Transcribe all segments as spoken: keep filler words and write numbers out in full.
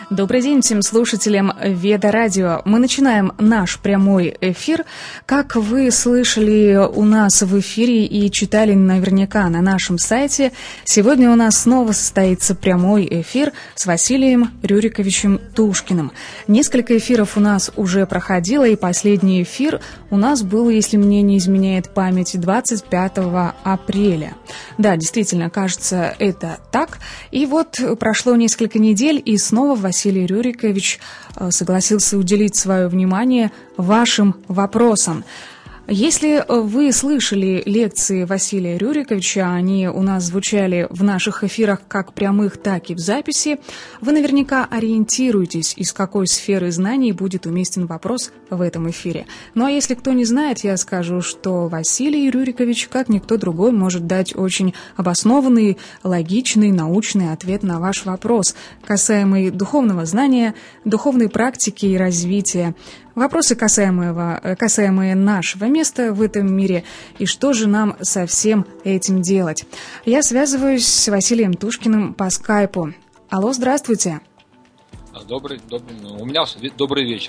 Добрый день всем слушателям Веда Радио. Мы начинаем наш прямой эфир. Как вы слышали у нас в эфире и читали наверняка на нашем сайте, сегодня у нас снова состоится прямой эфир с Василием Рюриковичем Тушкиным. Несколько эфиров у нас уже проходило, и последний эфир у нас был, если мне не изменяет память, двадцать пятого апреля. Да, действительно, кажется, это так. И вот прошло несколько недель, и снова Василий Василий Рюрикович согласился уделить свое внимание вашим вопросам. Если вы слышали лекции Василия Рюриковича, они у нас звучали в наших эфирах как прямых, так и в записи, вы наверняка ориентируетесь, из какой сферы знаний будет уместен вопрос в этом эфире. Ну а если кто не знает, я скажу, что Василий Рюрикович, как никто другой, может дать очень обоснованный, логичный, научный ответ на ваш вопрос, касаемый духовного знания, духовной практики и развития. Вопросы, касаемые, касаемые нашего места в этом мире, и что же нам со всем этим делать. Я связываюсь с Василием Тушкиным по скайпу. Алло, здравствуйте. Добрый, добрый, ну, у меня добрый вечер.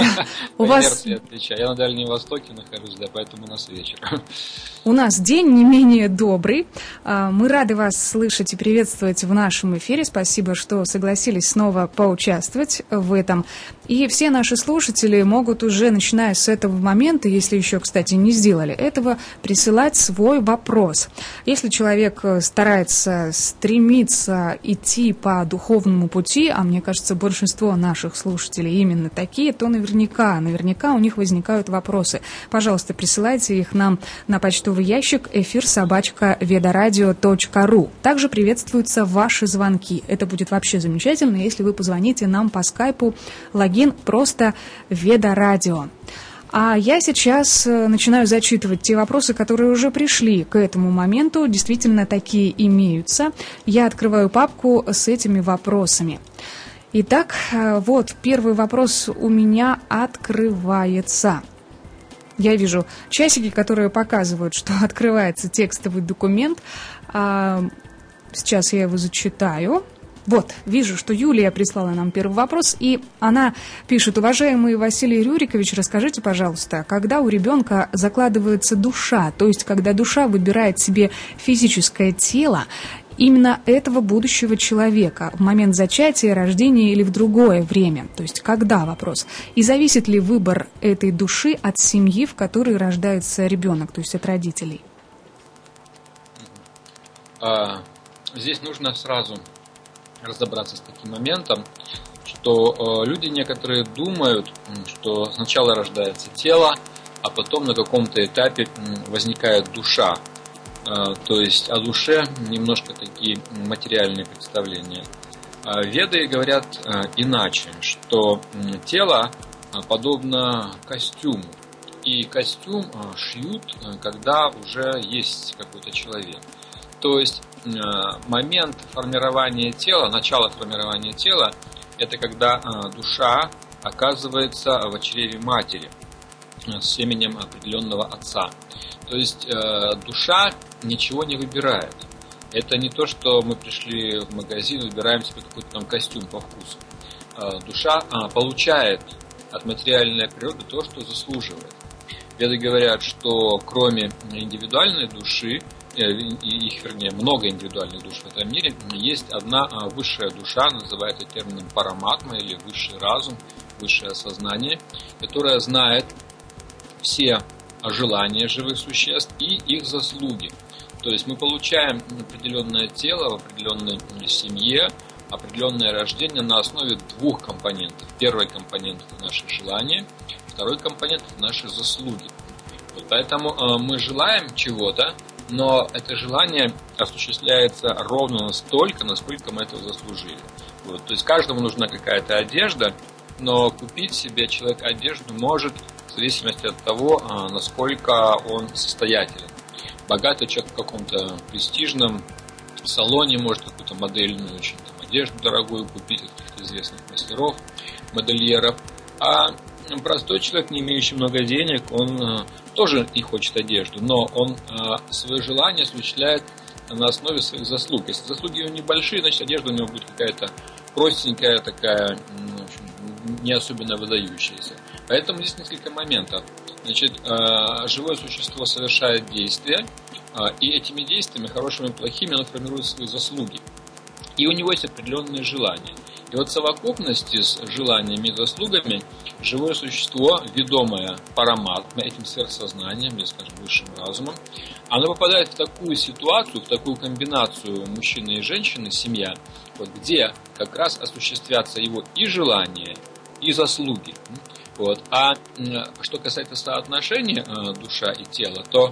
У вас... Я на Дальнем Востоке нахожусь, да, поэтому у нас вечер. У нас день не менее добрый. Мы рады вас слышать и приветствовать в нашем эфире. Спасибо, что согласились снова поучаствовать в этом. И все наши слушатели могут уже, начиная с этого момента, если еще, кстати, не сделали этого, присылать свой вопрос. Если человек старается, стремится идти по духовному пути, а мне кажется, большинство наших слушателей именно такие, то наверняка, наверняка у них возникают вопросы. Пожалуйста, присылайте их нам на почтовый ящик эфир собака ведарадио точка ру. Также приветствуются ваши звонки. Это будет вообще замечательно, если вы позвоните нам по скайпу, логин просто Ведарадио. А я сейчас начинаю зачитывать те вопросы, которые уже пришли к этому моменту. Действительно, такие имеются. Я открываю папку с этими вопросами. Итак, вот первый вопрос у меня открывается. Я вижу часики, которые показывают, что открывается текстовый документ. Сейчас я его зачитаю. Вот, вижу, что Юлия прислала нам первый вопрос, и она пишет: уважаемый Василий Рюрикович, расскажите, пожалуйста, когда у ребенка закладывается душа, то есть когда душа выбирает себе физическое тело, именно этого будущего человека в момент зачатия, рождения или в другое время? То есть когда, вопрос. И зависит ли выбор этой души от семьи, в которой рождается ребенок, то есть от родителей? А, здесь нужно сразу разобраться с таким моментом, что э, люди некоторые думают, что сначала рождается тело, а потом на каком-то этапе возникает душа. То есть о душе немножко такие материальные представления. Веды говорят иначе, что тело подобно костюму. И костюм шьют, когда уже есть какой-то человек. То есть момент формирования тела, начало формирования тела, это когда душа оказывается в чреве матери с семенем определенного отца. То есть э, душа ничего не выбирает. Это не то, что мы пришли в магазин и выбираем себе какой-то там костюм по вкусу. Э, душа э, получает от материальной природы то, что заслуживает. Веды говорят, что кроме индивидуальной души, э, их, вернее, много индивидуальных душ в этом мире, есть одна э, высшая душа, называется термином параматма, или высший разум, высшее сознание, которая знает все желания живых существ и их заслуги. То есть мы получаем определенное тело в определенной семье, определенное рождение на основе двух компонентов. Первый компонент – это наши желания, второй компонент – это наши заслуги. Вот поэтому э, мы желаем чего-то, но это желание осуществляется ровно настолько, насколько мы этого заслужили. Вот. То есть каждому нужна какая-то одежда, но купить себе человек одежду может в зависимости от того, насколько он состоятелен. Богатый человек в каком-то престижном салоне может какую-то модельную очень там, одежду дорогую купить от каких-то известных мастеров, модельеров. А простой человек, не имеющий много денег, он тоже и хочет одежду, но он свое желание осуществляет на основе своих заслуг. Если заслуги у него небольшие, значит одежда у него будет какая-то простенькая такая, в общем, не особенно выдающаяся. Поэтому здесь несколько моментов. Значит, живое существо совершает действия, и этими действиями, хорошими и плохими, оно формирует свои заслуги. И у него есть определенные желания. И вот в совокупности с желаниями и заслугами живое существо, ведомое параматма, этим сверхсознанием, или, скажем, высшим разумом, оно попадает в такую ситуацию, в такую комбинацию мужчины и женщины, семья, вот, где как раз осуществятся его и желания, и заслуги. Вот. А что касается соотношения душа и тело, то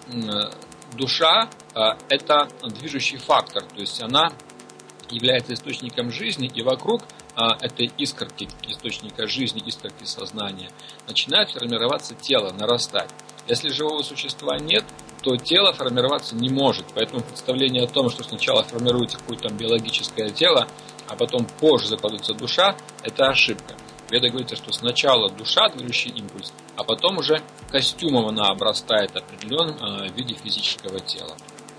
душа – это движущий фактор, то есть она является источником жизни, и вокруг а, этой искорки, источника жизни, искорки сознания, начинает формироваться тело, нарастать. Если живого существа нет, то тело формироваться не может. Поэтому представление о том, что сначала формируется какое-то биологическое тело, а потом позже закладывается душа, это ошибка. В Ведах говорится, что сначала душа, движущий импульс, а потом уже костюмом она обрастает определенным а, в виде физического тела.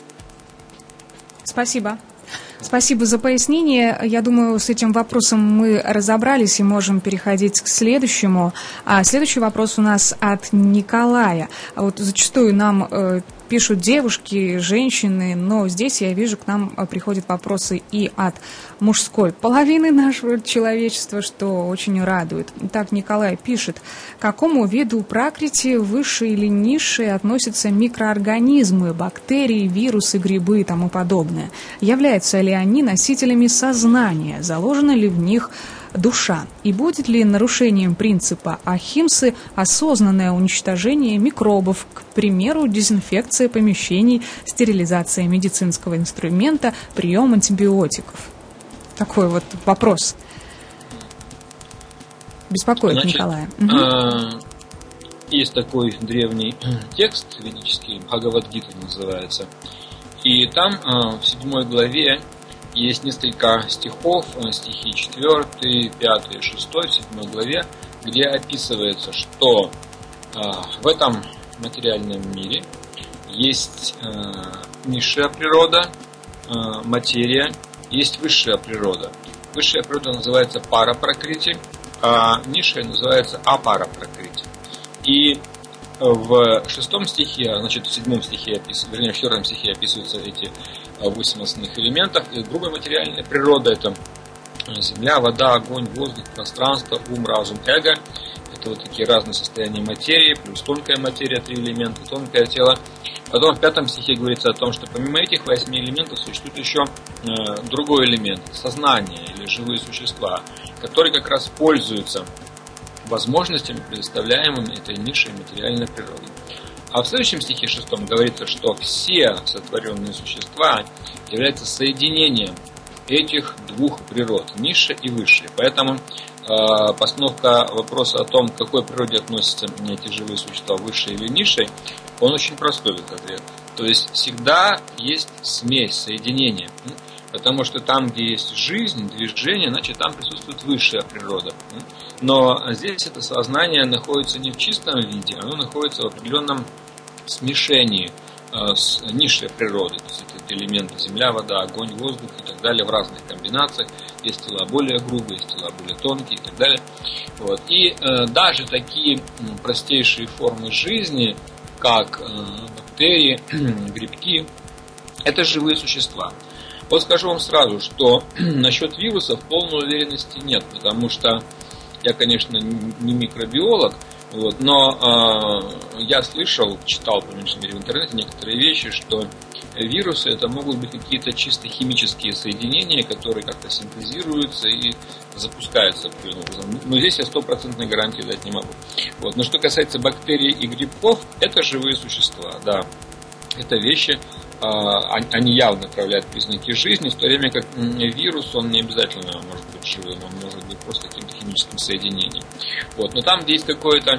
Спасибо. Спасибо за пояснение. Я думаю, с этим вопросом мы разобрались и можем переходить к следующему. А следующий вопрос у нас от Николая. Вот зачастую нам э, пишут девушки, женщины, но здесь я вижу, к нам приходят вопросы и от мужской половины нашего человечества, что очень радует. Так Николай пишет: к какому виду пракрити, высшей или низшей, относятся микроорганизмы, бактерии, вирусы, грибы и тому подобное? Являются ли они носителями сознания? Заложена ли в них душа? И будет ли нарушением принципа Ахимсы осознанное уничтожение микробов, к примеру, дезинфекция помещений, стерилизация медицинского инструмента, прием антибиотиков? Такой вот вопрос беспокоит Значит, Николая. Угу. Есть такой древний текст ведический, Бхагавад-гита называется, и там в седьмой главе есть несколько стихов, стихи четвёртый, пятый, шестой в седьмой главе, где описывается, что э, в этом материальном мире есть э, низшая природа, э, материя, есть высшая природа. Высшая природа называется парапракрити, а низшая называется апарапракрити. И в шестом стихе, значит, в седьмом стихе описывается, вернее, в четвертом стихе описываются эти восемь основных элементов. И грубая материальная природа — это земля, вода, огонь, воздух, пространство, ум, разум, эго. Это вот такие разные состояния материи, плюс тонкая материя, три элемента, тонкое тело. Потом в пятом стихе говорится о том, что помимо этих восьми элементов существует еще э, другой элемент — сознание или живые существа, которые как раз пользуются возможностями, предоставляемыми этой низшей материальной природой. А в следующем стихе шестом говорится, что все сотворенные существа являются соединением этих двух природ, низшей и высшей. Поэтому э, постановка вопроса о том, к какой природе относятся эти живые существа, высшей или низшей, он очень простой, этот ответ. То есть всегда есть смесь, соединение. Потому что там, где есть жизнь, движение, значит, там присутствует высшая природа. Но здесь это сознание находится не в чистом виде, оно находится в определенном смешении с низшей природой. То есть это элементы земля, вода, огонь, воздух и так далее в разных комбинациях. Есть тела более грубые, есть тела более тонкие и так далее. Вот. И э, даже такие простейшие формы жизни, как э, бактерии, грибки, это живые существа. Вот скажу вам сразу, что насчет вирусов полной уверенности нет, потому что я, конечно, не микробиолог, вот, но э, я слышал, читал, по меньшей мере, в интернете некоторые вещи, что вирусы это могут быть какие-то чисто химические соединения, которые как-то синтезируются и запускаются определенным образом. Но здесь я стопроцентной гарантии дать не могу. Вот. Но что касается бактерий и грибков, это живые существа, да, это вещи. Они явно проявляют признаки жизни, в то время как вирус, он не обязательно может быть живым, он может быть просто каким-то химическим соединением. Вот. Но там, где есть какое-то,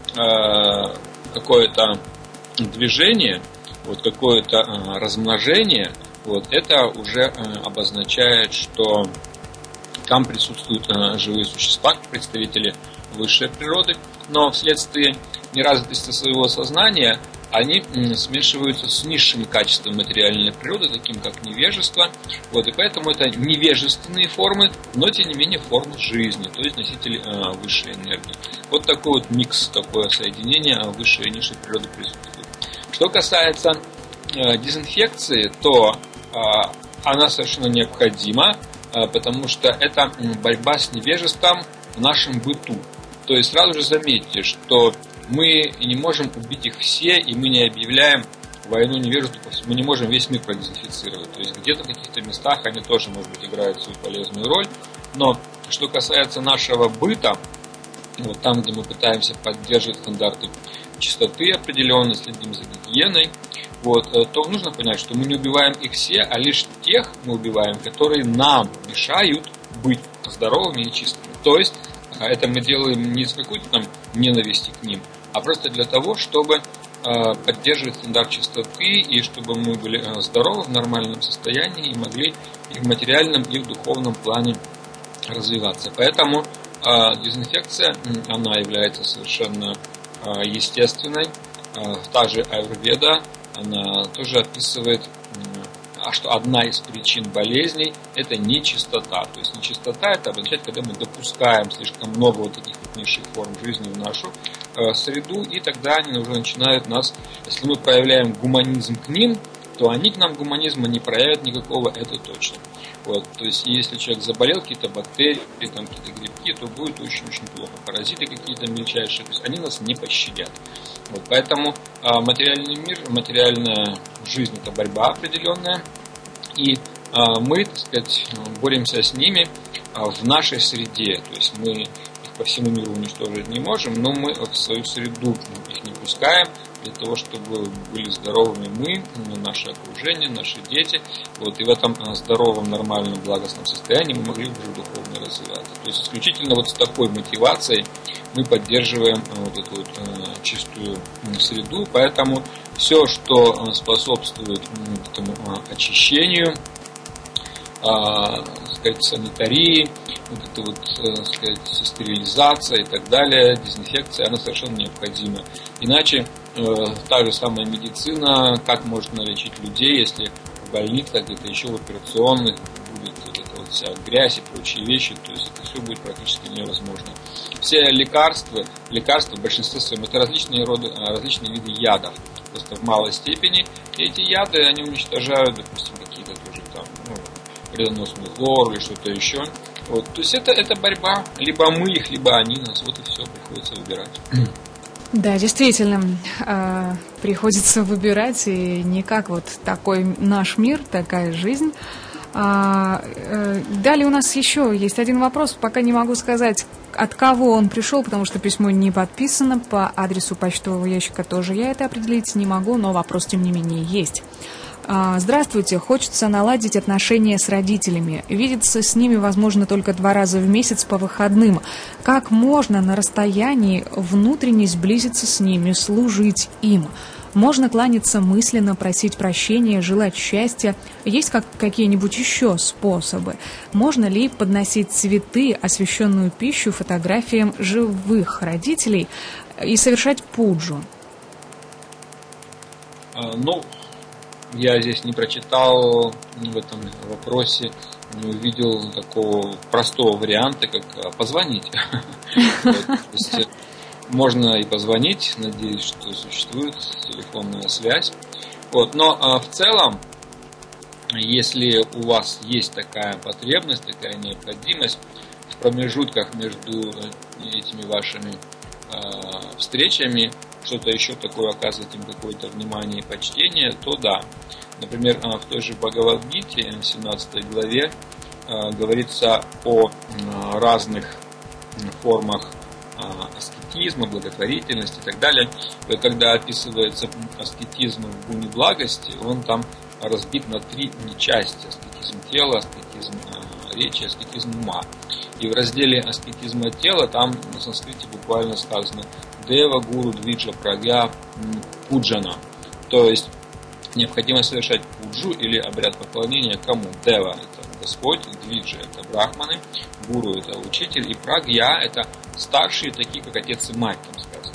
какое-то движение, вот, какое-то размножение, вот, это уже обозначает, что там присутствуют живые существа, представители высшей природы, но вследствие неразвитости своего сознания они смешиваются с низшими качествами материальной природы, таким как невежество. Вот, и поэтому это невежественные формы, но тем не менее формы жизни, то есть носители э, высшей энергии. Вот такой вот микс, такое соединение высшей и низшей природы присутствует. Что касается э, дезинфекции, то э, она совершенно необходима, э, потому что это борьба с невежеством в нашем быту. То есть сразу же заметьте, что мы не можем убить их все, и мы не объявляем войну невежеству, мы не можем весь мир продезинфицировать. То есть где-то в каких-то местах они тоже, может быть, играют свою полезную роль. Но что касается нашего быта, вот там, где мы пытаемся поддерживать стандарты чистоты определенно, следим за гигиеной, вот, то нужно понять, что мы не убиваем их все, а лишь тех мы убиваем, которые нам мешают быть здоровыми и чистыми. То есть это мы делаем не из какой-то там ненависти к ним, а просто для того, чтобы э, поддерживать стандарт чистоты и чтобы мы были э, здоровы в нормальном состоянии и могли и в материальном, и в духовном плане развиваться. Поэтому э, дезинфекция, она является совершенно э, естественной. Э, та же аюрведа, она тоже описывает, а что одна из причин болезней – это нечистота. То есть нечистота – это означает, когда мы допускаем слишком много вот таких вот низших форм жизни в нашу э, среду, и тогда они уже начинают нас, если мы проявляем гуманизм к ним, то они к нам гуманизма не проявят никакого, это точно. Вот, то есть если человек заболел, какие-то бактерии, там, какие-то грибки, то будет очень-очень плохо. Паразиты какие-то мельчайшие, то есть они нас не пощадят. Вот, поэтому а, материальный мир, материальная жизнь – это борьба определенная, и а, мы, так сказать, боремся с ними а, в нашей среде. То есть мы их по всему миру уничтожить не можем, но мы в свою среду их не пускаем, для того, чтобы были здоровыми мы, наше окружение, наши дети. Вот, и в этом здоровом, нормальном, благостном состоянии мы могли уже духовно развиваться. То есть исключительно вот с такой мотивацией мы поддерживаем вот эту вот чистую среду. Поэтому все, что способствует этому очищению, сказать, санитарии, вот это вот, сказать, стерилизация и так далее, дезинфекция, она совершенно необходима. Иначе э, та же самая медицина, как можно лечить людей, если в больницах, где-то еще в операционных будет вот эта вот вся грязь и прочие вещи, то есть это все будет практически невозможно. Все лекарства, лекарства в большинстве своем это различные, роды, различные виды ядов, просто в малой степени. И эти яды, они уничтожают, допустим, какие-то тоже там, ну, вредоносный хлор или что-то еще. Вот. То есть это, это борьба, либо мы их, либо они нас, вот и все, приходится выбирать. Да, действительно, э, приходится выбирать, и не как вот такой наш мир, такая жизнь. А, э, далее у нас еще есть один вопрос, пока не могу сказать, от кого он пришел, потому что письмо не подписано, по адресу почтового ящика тоже я это определить не могу, но вопрос тем не менее есть. Здравствуйте, хочется наладить отношения с родителями. Видеться с ними возможно только два раза в месяц по выходным. Как можно на расстоянии внутренне сблизиться с ними, служить им? Можно кланяться мысленно, просить прощения, желать счастья. Есть как какие-нибудь еще способы? Можно ли подносить цветы, освященную пищу, фотографиям живых родителей и совершать пуджу? А, ну... Я здесь не прочитал в этом вопросе, не увидел такого простого варианта, как позвонить. То есть можно и позвонить, надеюсь, что существует телефонная связь. Вот. Но в целом, если у вас есть такая потребность, такая необходимость, в промежутках между этими вашими встречами что-то еще такое, оказывать им какое-то внимание и почтение, то да. Например, в той же Бхагавад-гите, семнадцатой главе, говорится о разных формах аскетизма, благотворительности и так далее. И когда описывается аскетизм в гуне благости, он там разбит на три части. Аскетизм тела, аскетизм речи, аскетизм ума. И в разделе аскетизма тела там на санскрите буквально сказано Дева, Гуру, Двиджа, Прагья, Пуджана. То есть необходимо совершать пуджу или обряд поклонения кому? Дева – это Господь, Двиджа – это брахманы, Гуру – это учитель, и Прагья – это старшие, такие как отец и мать, там сказано.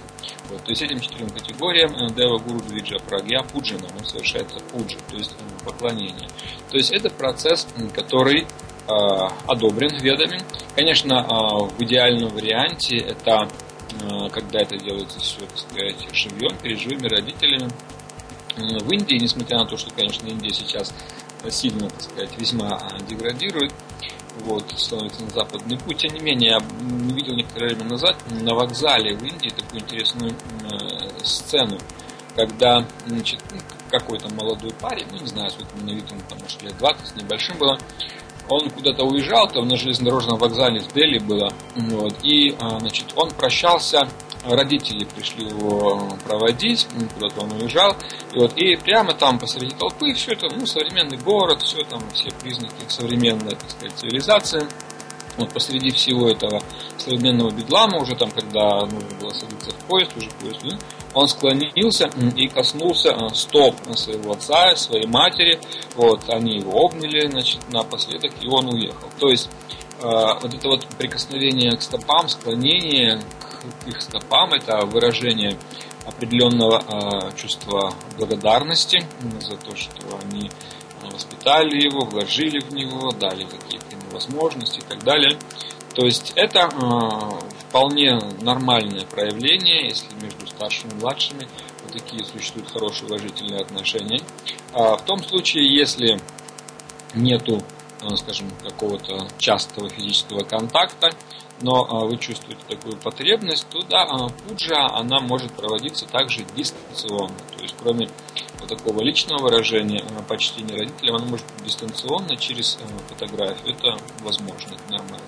Вот, то есть этим четырем категориям Дева Гуру Двиджа Прагья Пуджана, он совершается пуджа, то есть поклонение. То есть это процесс, который э, одобрен ведами. Конечно, э, в идеальном варианте это э, когда это делается все, так сказать, живьем, перед живыми родителями. В Индии, несмотря на то, что, конечно, Индия сейчас сильно, так сказать, весьма деградирует, вот, становится на западный путь. Тем не менее, я видел некоторое время назад на вокзале в Индии такую интересную э, сцену, когда, значит, какой-то молодой парень, ну не знаю, сколько ему на вид, ему там, может, лет двадцать с небольшим было, он куда-то уезжал, там на железнодорожном вокзале в Дели было, вот, и, значит, он прощался, родители пришли его проводить, куда-то он уезжал, и вот, и прямо там посреди толпы все это, ну, современный город, все там, все признаки современной, так сказать, цивилизации. Вот посреди всего этого современного бедлама, уже там, когда нужно было садиться в поезд, уже поезд, да, он склонился и коснулся стоп своего отца, своей матери. Вот, они его обняли, значит, напоследок, и он уехал. То есть э, вот это вот прикосновение к стопам, склонение к их стопам, это выражение определенного э, чувства благодарности за то, что они воспитали его, вложили в него, дали какие-то ему возможности и так далее. То есть это э, вполне нормальное проявление, если между старшими и младшими вот такие существуют хорошие уважительные отношения. А в том случае, если нету, э, скажем, какого-то частого физического контакта, но э, вы чувствуете такую потребность, то да, э, пуджа, она может проводиться также дистанционно. То есть кроме вот такого личного выражения э, почтения родителям, она может быть дистанционно через э, фотографию. Это возможно, это нормально.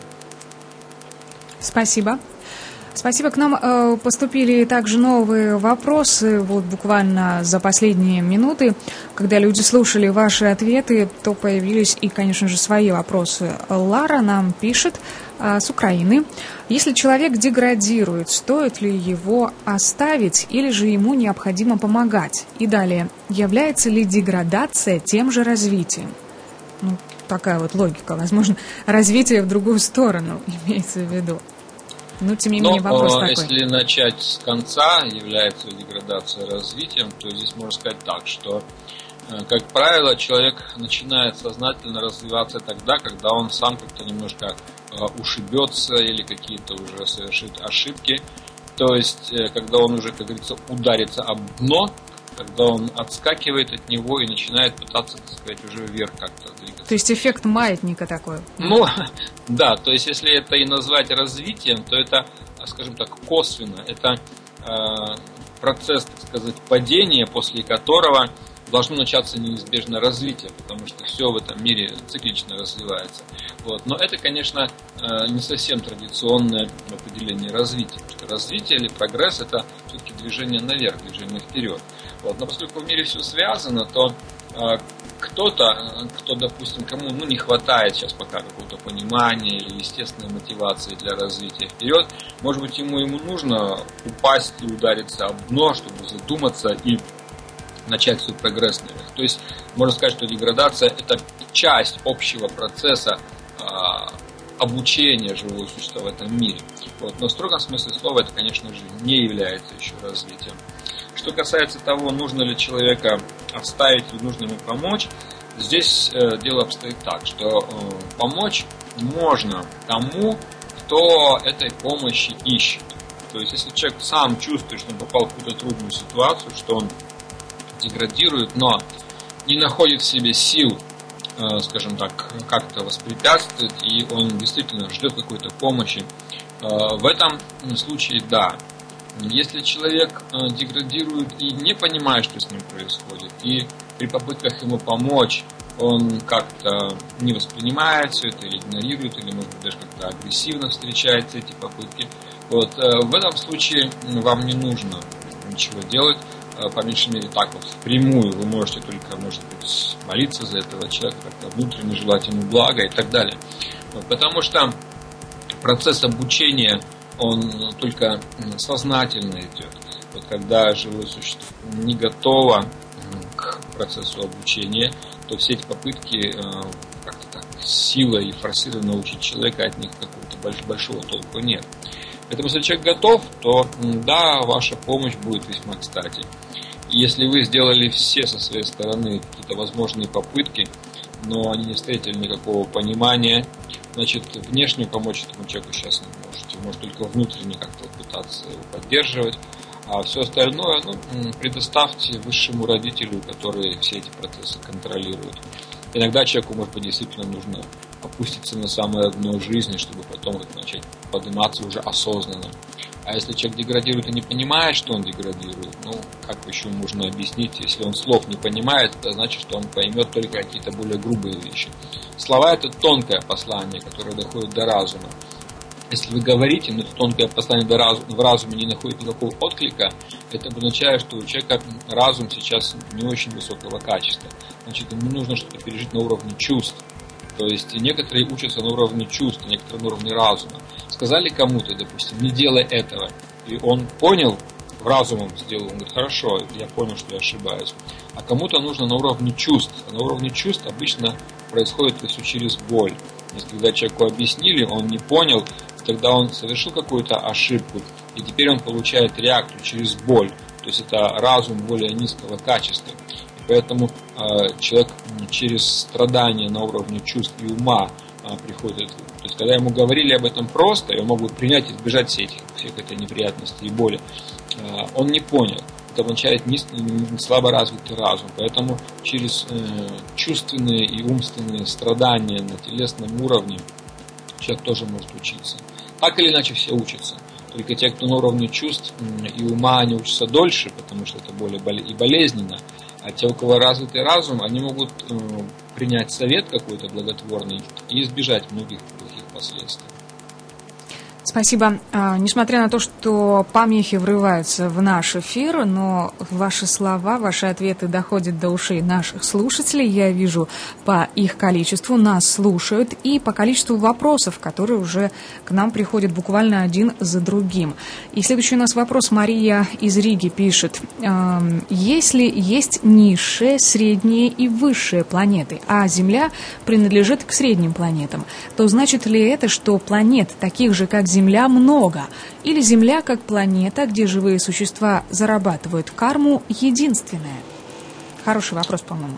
Спасибо. Спасибо. К нам э, поступили также новые вопросы, вот буквально за последние минуты. Когда люди слушали ваши ответы, то появились и, конечно же, свои вопросы. Лара нам пишет э, с Украины. Если человек деградирует, стоит ли его оставить или же ему необходимо помогать? И далее, является ли деградация тем же развитием? Ну, такая вот логика, возможно, развитие в другую сторону имеется в виду. Ну, тем не менее, Но, вопрос э, такой. Если начать с конца, является деградация развитием, то здесь можно сказать так, что, э, как правило, человек начинает сознательно развиваться тогда, когда он сам как-то немножко э, ушибется или какие-то уже совершит ошибки. То есть, э, когда он уже, как говорится, ударится об дно, когда он отскакивает от него и начинает пытаться, так сказать, уже вверх как-то двигаться. То есть эффект маятника такой? Ну, да, то есть если это и назвать развитием, то это, скажем так, косвенно. Это э, процесс, так сказать, падения, после которого должно начаться неизбежно развитие, потому что все в этом мире циклично развивается. Вот. Но это, конечно, не совсем традиционное определение развития, потому что развитие или прогресс – это все-таки движение наверх, движение вперед. Вот. Но поскольку в мире все связано, то кто-то, кто, допустим, кому ну, не хватает сейчас пока какого-то понимания или естественной мотивации для развития вперед, может быть, ему, ему нужно упасть и удариться об дно, чтобы задуматься и начать свой прогресс наверх. То есть, можно сказать, что деградация – это часть общего процесса э, обучения живого существа в этом мире. Вот. Но в строгом смысле слова это, конечно же, не является еще развитием. Что касается того, нужно ли человека оставить или нужно ему помочь, здесь э, дело обстоит так, что э, помочь можно тому, кто этой помощи ищет. То есть, если человек сам чувствует, что он попал в какую-то трудную ситуацию, что он деградирует, но не находит в себе сил, э, скажем так, как-то воспрепятствовать, и он действительно ждет какой-то помощи, э, в этом случае да. Если человек э, деградирует и не понимает, что с ним происходит, и при попытках ему помочь он как-то не воспринимает все это или игнорирует, или, может быть, даже как-то агрессивно встречает эти попытки, вот, э, в этом случае вам не нужно ничего делать. По меньшей мере так вот впрямую вы можете только, может быть, молиться за этого человека, как-то внутренне желать ему блага и так далее. Вот, потому что процесс обучения, он только сознательно идет. Вот когда живое существо не готово к процессу обучения, то все эти попытки как-то так силой и форсированно научить человека, от них какого-то большого толку нет. Поэтому, если человек готов, то да, ваша помощь будет весьма кстати. И если вы сделали все со своей стороны какие-то возможные попытки, но они не встретили никакого понимания, значит, внешне помочь этому человеку сейчас не можете. Может только внутренне как-то пытаться его поддерживать. А все остальное, ну, предоставьте высшему родителю, который все эти процессы контролирует. Иногда человеку, может быть, действительно нужно опуститься на самое дно жизни, чтобы потом вот начать подниматься уже осознанно. А если человек деградирует и не понимает, что он деградирует, ну, как еще можно объяснить, если он слов не понимает, это значит, что он поймет только какие-то более грубые вещи. Слова – это тонкое послание, которое доходит до разума. Если вы говорите, но это тонкое послание до разума, в разуме не находит никакого отклика, это обозначает, что у человека разум сейчас не очень высокого качества. Значит, ему нужно что-то пережить на уровне чувств. То есть некоторые учатся на уровне чувств, некоторые на уровне разума. Сказали кому-то, допустим, не делай этого, и он понял, разумом сделал, он говорит, хорошо, я понял, что я ошибаюсь. А кому-то нужно на уровне чувств. А на уровне чувств обычно происходит это все через боль. Если когда человеку объяснили, он не понял, тогда он совершил какую-то ошибку, и теперь он получает реакцию через боль. То есть это разум более низкого качества. И поэтому э, человек через страдания на уровне чувств и ума э, приходит. То есть когда ему говорили об этом просто, и он мог бы принять и избежать всех этих, всех этой неприятностей и боли, э, он не понял. Это означает слабо развитый разум. Поэтому через э, чувственные и умственные страдания на телесном уровне человек тоже может учиться. Так или иначе все учатся. Только те, кто на уровне чувств и ума, они учатся дольше, потому что это более и болезненно. А те, у кого развитый разум, они могут э, принять совет какой-то благотворный и избежать многих плохих последствий. Спасибо. А, несмотря на то, что помехи врываются в наш эфир, но ваши слова, ваши ответы доходят до ушей наших слушателей. Я вижу по их количеству, нас слушают, и по количеству вопросов, которые уже к нам приходят буквально один за другим. И следующий у нас вопрос. Мария из Риги пишет. Если есть низшие, средние и высшие планеты, а Земля принадлежит к средним планетам, то значит ли это, что планет, таких же, как Земля, много? Или Земля, как планета, где живые существа зарабатывают карму, единственная? Хороший вопрос, по-моему.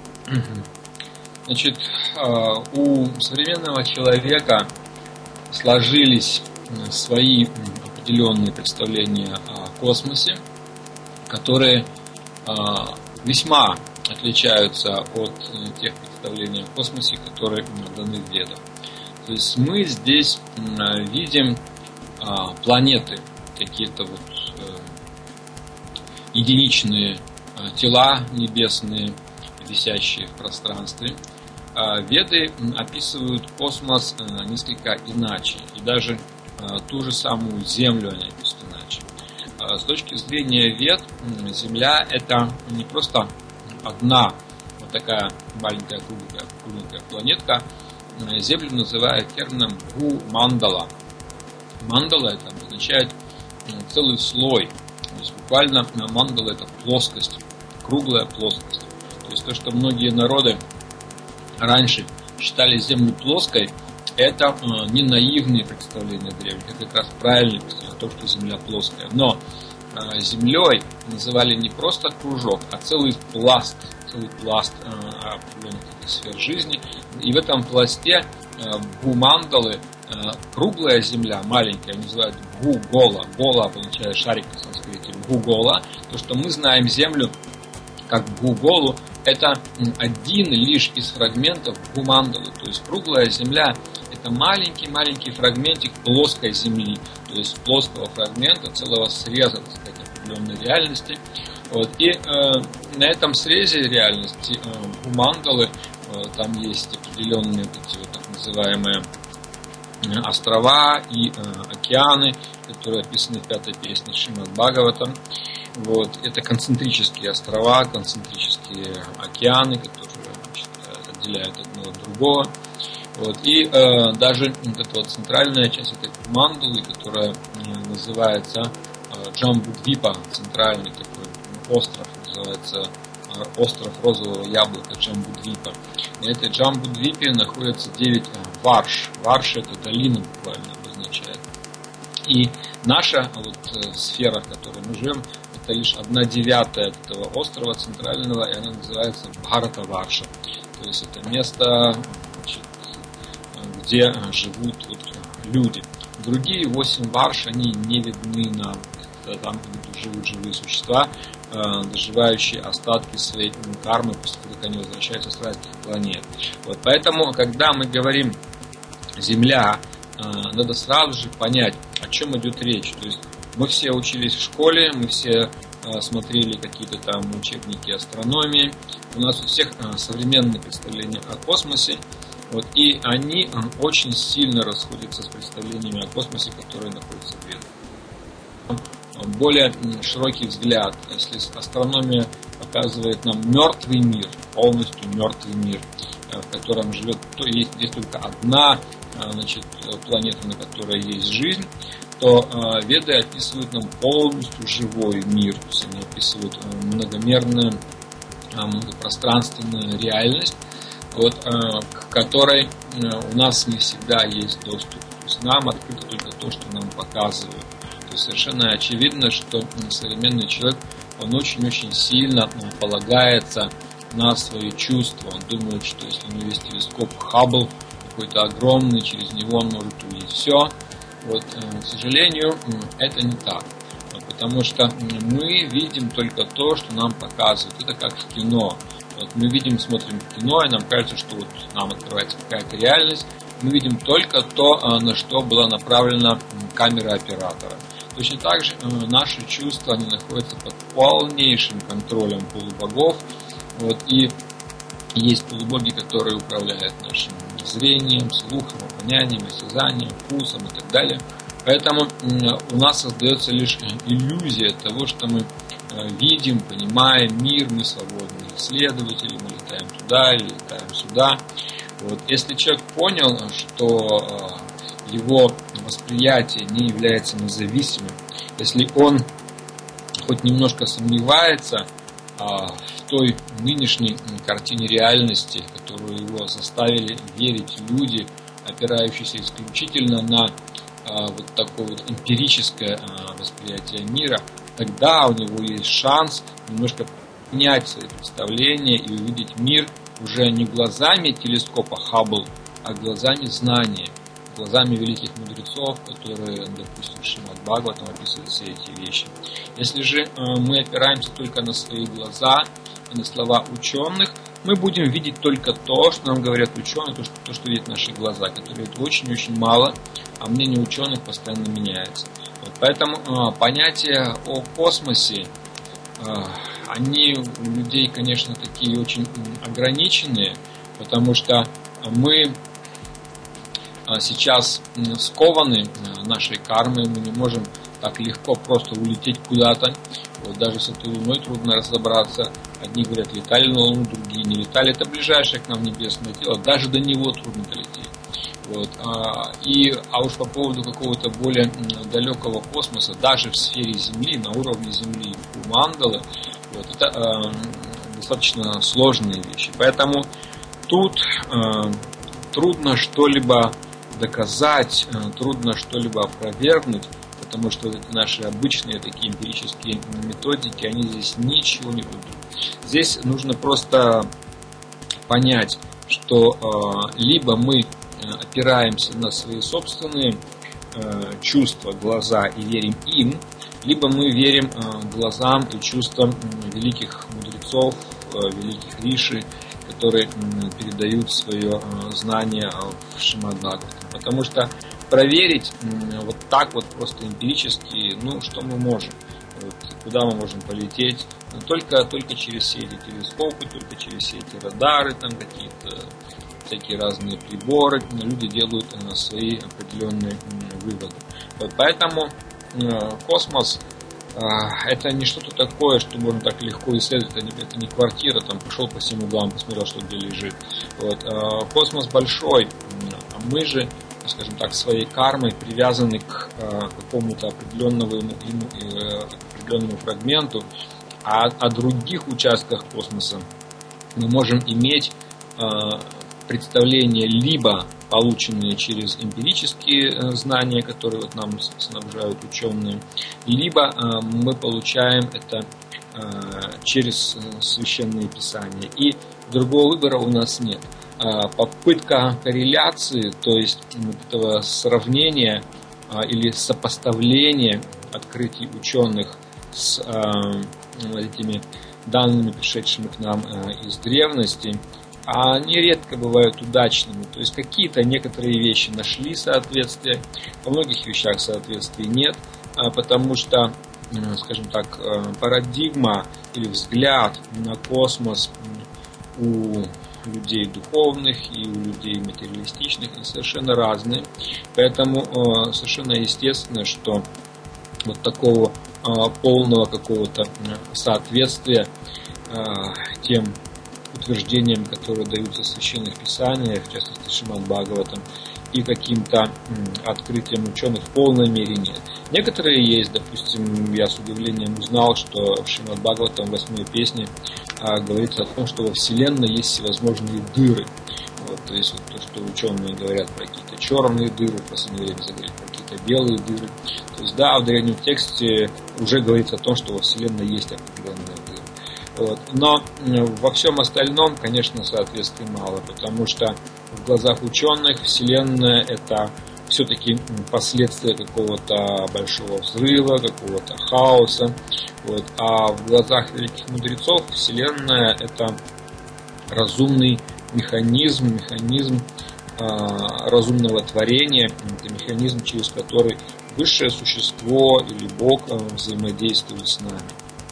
Значит, у современного человека сложились свои определенные представления о космосе, которые весьма отличаются от тех представлений о космосе, которые даны в Ведах. То есть мы здесь видим а, планеты, какие-то вот э, единичные э, тела небесные, висящие в пространстве. А Веды описывают космос э, несколько иначе, и даже э, ту же самую Землю они описывают иначе. А с точки зрения Вед, Земля – это не просто одна вот такая маленькая кругленькая, кругленькая планетка. Землю называют термином Бху-мандала. Мандала это означает целый слой. То есть буквально мандала это плоскость, круглая плоскость. То есть то, что многие народы раньше считали Землю плоской, это не наивные представления древних, это как раз правильное представление, то, что Земля плоская. Но Землей называли не просто кружок, а целый пласт, целый пласт определенных сфер жизни. И в этом пласте бху-мандалы круглая Земля, маленькая, называют бху-гола. Гола означает шарик на санскрите. Бху-гола. То, что мы знаем Землю как бху-голу, это один лишь из фрагментов бху-мандалы. То есть круглая Земля – это маленький-маленький фрагментик плоской Земли. То есть плоского фрагмента, целого среза, так сказать, определенной реальности. Вот. И э, на этом срезе реальности э, бху-мандалы э, там есть определенные эти вот, так называемые э, острова и э, океаны, которые описаны в пятой песне Шримад Бхагаватам. Вот. Это концентрические острова, концентрические океаны, которые, значит, отделяют одно от другого. Вот. И э, даже вот эта вот центральная часть этой мандалы, которая э, называется э, Джамбудвипа, центральный такой остров, называется э, остров розового яблока Джамбудвипа. На этой Джамбудвипе находится девять э, варш. Варш это долина буквально обозначает. И наша вот, сфера, в которой мы живем, это лишь одна девятая этого острова центрального, и она называется Бхаратаварша. То есть это место, значит, где живут вот, люди. Другие восемь варш, они не видны нам, там живут живые существа, доживающие остатки своей кармы после того, как они возвращаются с разных планет. Вот, поэтому, когда мы говорим «Земля», надо сразу же понять, о чем идет речь. То есть мы все учились в школе, мы все смотрели какие-то там учебники астрономии, у нас у всех современные представления о космосе, вот, и они очень сильно расходятся с представлениями о космосе, которые находятся в Ведах. Более широкий взгляд, если астрономия показывает нам мертвый мир, полностью мертвый мир, в котором живет, то есть здесь только одна, значит, планета, на которой есть жизнь, то э, Веды описывают нам полностью живой мир, то есть они описывают э, многомерную, э, многопространственную реальность, вот, э, к которой э, у нас не всегда есть доступ. То есть нам открыто только то, что нам показывают. То есть совершенно очевидно, что современный человек, он очень-очень сильно ну, полагается на свои чувства. Он думает, что если у него есть телескоп Хаббл, какой-то огромный, через него он может увидеть все. Вот, к сожалению, это не так. Потому что мы видим только то, что нам показывают. Это как в кино. Вот мы видим, смотрим кино, и нам кажется, что вот нам открывается какая-то реальность. Мы видим только то, на что была направлена камера оператора. Точно так же наши чувства, они находятся под полнейшим контролем полубогов. Вот, и есть полубоги, которые управляют нашим зрением, слухом, обонянием, осязанием, вкусом и так далее. Поэтому у нас создается лишь иллюзия того, что мы видим, понимаем мир, мы свободные исследователи, мы летаем туда или летаем сюда. Вот. Если человек понял, что его восприятие не является независимым, если он хоть немножко сомневается в той нынешней картине реальности, которую его заставили верить люди, опирающиеся исключительно на вот такое вот эмпирическое восприятие мира, тогда у него есть шанс немножко понять свои представления и увидеть мир уже не глазами телескопа Хаббл, а глазами знания, глазами великих мудрецов, которые, допустим, Шримад Бхагаватам описывают все эти вещи. Если же мы опираемся только на свои глаза, на слова ученых, мы будем видеть только то, что нам говорят ученые, то, что, то, что видят наши глаза, которые это очень-очень мало, а мнение ученых постоянно меняется. Вот поэтому э, понятия о космосе, э, они у людей, конечно, такие очень ограниченные, потому что мы сейчас скованы нашей кармой, мы не можем так легко просто улететь куда-то. Вот даже с этой Луной трудно разобраться. Одни говорят, летали на Луну, другие не летали. Это ближайшее к нам небесное тело, даже до него трудно долететь. Вот. А, и, а уж по поводу какого-то более далекого космоса, даже в сфере Земли, на уровне Земли, мандалы, вот, это а, достаточно сложные вещи. Поэтому тут а, трудно что-либо доказать, трудно что-либо опровергнуть, потому что вот эти наши обычные такие эмпирические методики, они здесь ничего не дадут. Здесь нужно просто понять, что э, либо мы опираемся на свои собственные э, чувства, глаза и верим им, либо мы верим э, глазам и чувствам великих мудрецов, э, великих риши, которые э, передают свое э, знание в Шримад Бхагаватам. Потому что проверить э, вот так вот просто эмпирически, ну что мы можем? Вот, куда мы можем полететь? Ну, только, только через все эти телескопы, только через все эти радары, там какие-то всякие разные приборы, люди делают э, свои определенные э, выводы. Вот, поэтому э, космос э, это не что-то такое, что можно так легко исследовать, это не, это не квартира, там пошел по всем углам, посмотрел, что где лежит. Вот, э, космос большой, а мы же, скажем так, своей кармой привязаны к э, какому-то определенному, ему, э, определенному фрагменту, а о других участках космоса мы можем иметь э, представление либо полученные через эмпирические знания, которые вот нам снабжают ученые, либо мы получаем это через священные писания. И другого выбора у нас нет. Попытка корреляции, то есть этого сравнения или сопоставления открытий ученых с этими данными, пришедшими к нам из древности, они редко бывают удачными. То есть какие-то некоторые вещи нашли соответствие, во многих вещах соответствия нет, потому что, скажем так, парадигма или взгляд на космос у людей духовных и у людей материалистичных совершенно разные. Поэтому совершенно естественно, что вот такого полного какого-то соответствия тем утверждениям, которые даются в священных писаниях, в частности Шримад Бхагаватам, и каким-то открытиям ученых в полной мере нет. Некоторые есть, допустим, я с удивлением узнал, что в Шримад Бхагаватам в восьмой песне а, говорится о том, что во Вселенной есть всевозможные дыры. Вот, то есть вот то, что ученые говорят про какие-то черные дыры, в последнее время заговорили про какие-то белые дыры. То есть да, в древнем тексте уже говорится о том, что во Вселенной есть определенные дыры. Вот. Но во всем остальном, конечно, соответствий мало, потому что в глазах ученых Вселенная — это все-таки последствия какого-то большого взрыва, какого-то хаоса. Вот. А в глазах великих мудрецов Вселенная — это разумный механизм, механизм э, разумного творения, это механизм, через который высшее существо или Бог э, взаимодействует с нами.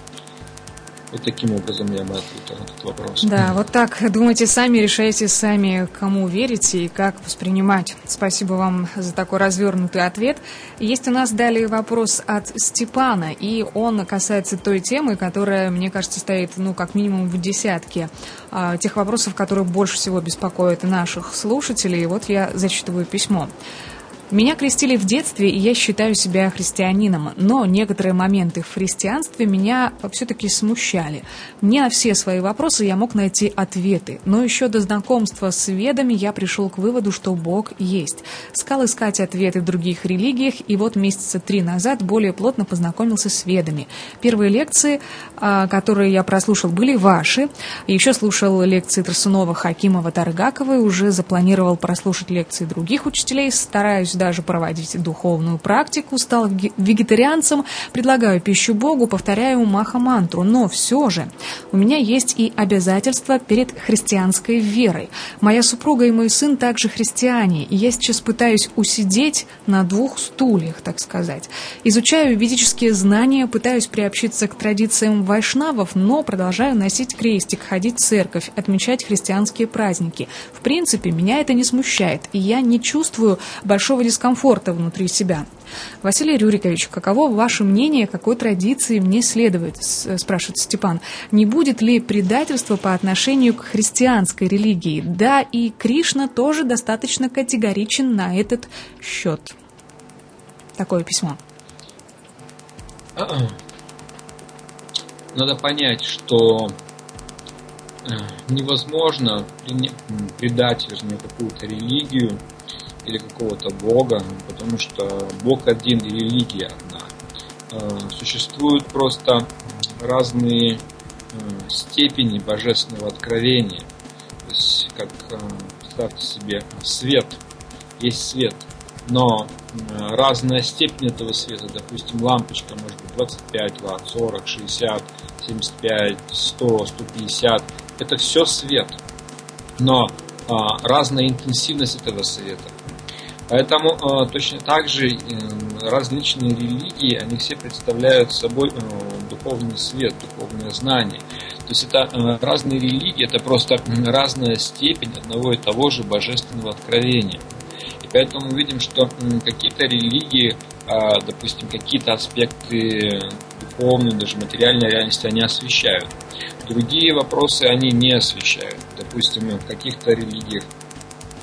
Вот таким образом я бы ответил на этот вопрос. Да, вот так думайте сами, решайте сами, кому верите и как воспринимать. Спасибо вам за такой развернутый ответ. Есть у нас далее вопрос от Степана, и он касается той темы, которая, мне кажется, стоит, ну, как минимум в десятке а, тех вопросов, которые больше всего беспокоят наших слушателей. И вот я зачитываю письмо. Меня крестили в детстве, и я считаю себя христианином, но некоторые моменты в христианстве меня все-таки смущали. Не на все свои вопросы я мог найти ответы, но еще до знакомства с ведами я пришел к выводу, что Бог есть. Стал искать ответы в других религиях, и вот месяца три назад более плотно познакомился с ведами. Первые лекции, которые я прослушал, были ваши. Еще слушал лекции Тарсунова, Хакимова, Таргаковой, уже запланировал прослушать лекции других учителей, стараюсь даже проводить духовную практику, стал вегетарианцем, предлагаю пищу Богу, повторяю маха-мантру, но все же у меня есть и обязательства перед христианской верой. Моя супруга и мой сын также христиане, и я сейчас пытаюсь усидеть на двух стульях, так сказать. Изучаю ведические знания, пытаюсь приобщиться к традициям вайшнавов, но продолжаю носить крестик, ходить в церковь, отмечать христианские праздники. В принципе, меня это не смущает, и я не чувствую большого дискомфорта внутри себя. Василий Рюрикович, каково ваше мнение, какой традиции мне следует, спрашивает Степан. Не будет ли предательства по отношению к христианской религии? Да, и Кришна тоже достаточно категоричен на этот счет. Такое письмо. Надо понять, что невозможно предать, вернее, какую-то религию или какого-то Бога, потому что Бог один и религия одна. Существуют просто разные степени божественного откровения. То есть, как, представьте себе, свет. Есть свет, но разная степень этого света. Допустим, лампочка может быть двадцать пять ватт, сорок, шестьдесят, семьдесят пять, сто, сто пятьдесят. Это все свет, но разная интенсивность этого света. Поэтому э, точно так же э, различные религии, они все представляют собой э, духовный свет, духовное знание. То есть это э, разные религии, это просто разная степень одного и того же божественного откровения. И поэтому мы видим, что э, какие-то религии, э, допустим, какие-то аспекты духовной, даже материальной реальности, они освещают. Другие вопросы они не освещают. Допустим, в каких-то религиях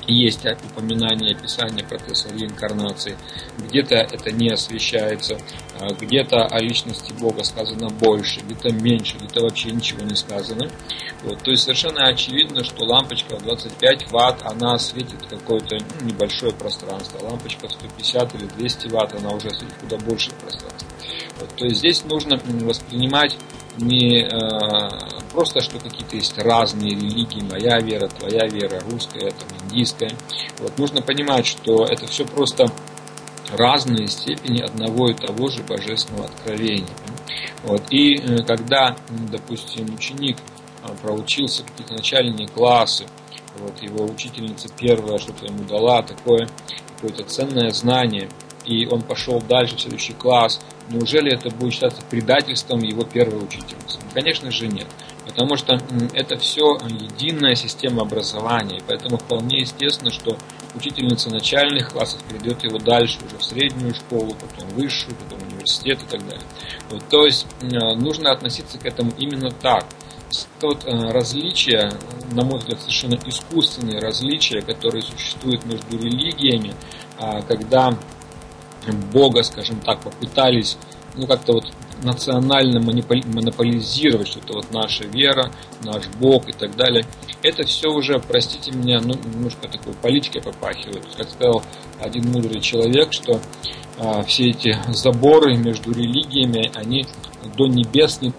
есть упоминание, описание процесса реинкарнации, где-то это не освещается, где-то о личности Бога сказано больше, где-то меньше, где-то вообще ничего не сказано. Вот. То есть совершенно очевидно, что лампочка в двадцать пять ватт, она светит какое-то ну, небольшое пространство, лампочка в сто пятьдесят или двести ватт, она уже светит куда большее пространство. Вот. То есть здесь нужно воспринимать не э, просто, что какие-то есть разные религии, моя вера, твоя вера, русская, там, индийская. Вот. Нужно понимать, что это все просто разные степени одного и того же божественного откровения. Вот. И э, когда, допустим, ученик э, проучился какие-то начальные классы, вот, его учительница первая что-то ему дала, такое какое-то ценное знание, и он пошел дальше в следующий класс, неужели это будет считаться предательством его первой учительницы? Конечно же нет. Потому что это все единая система образования. Поэтому вполне естественно, что учительница начальных классов перейдет его дальше, уже в среднюю школу, потом высшую, потом университет и так далее. Вот, то есть нужно относиться к этому именно так. Тот различия, на мой взгляд, совершенно искусственные различия, которые существуют между религиями, когда Бога, скажем так, попытались ну как-то вот национально монополизировать, что это вот наша вера, наш Бог и так далее. Это все уже, простите меня, ну, немножко такой политикой попахивает. Как сказал один мудрый человек, что а, все эти заборы между религиями, они до небес не...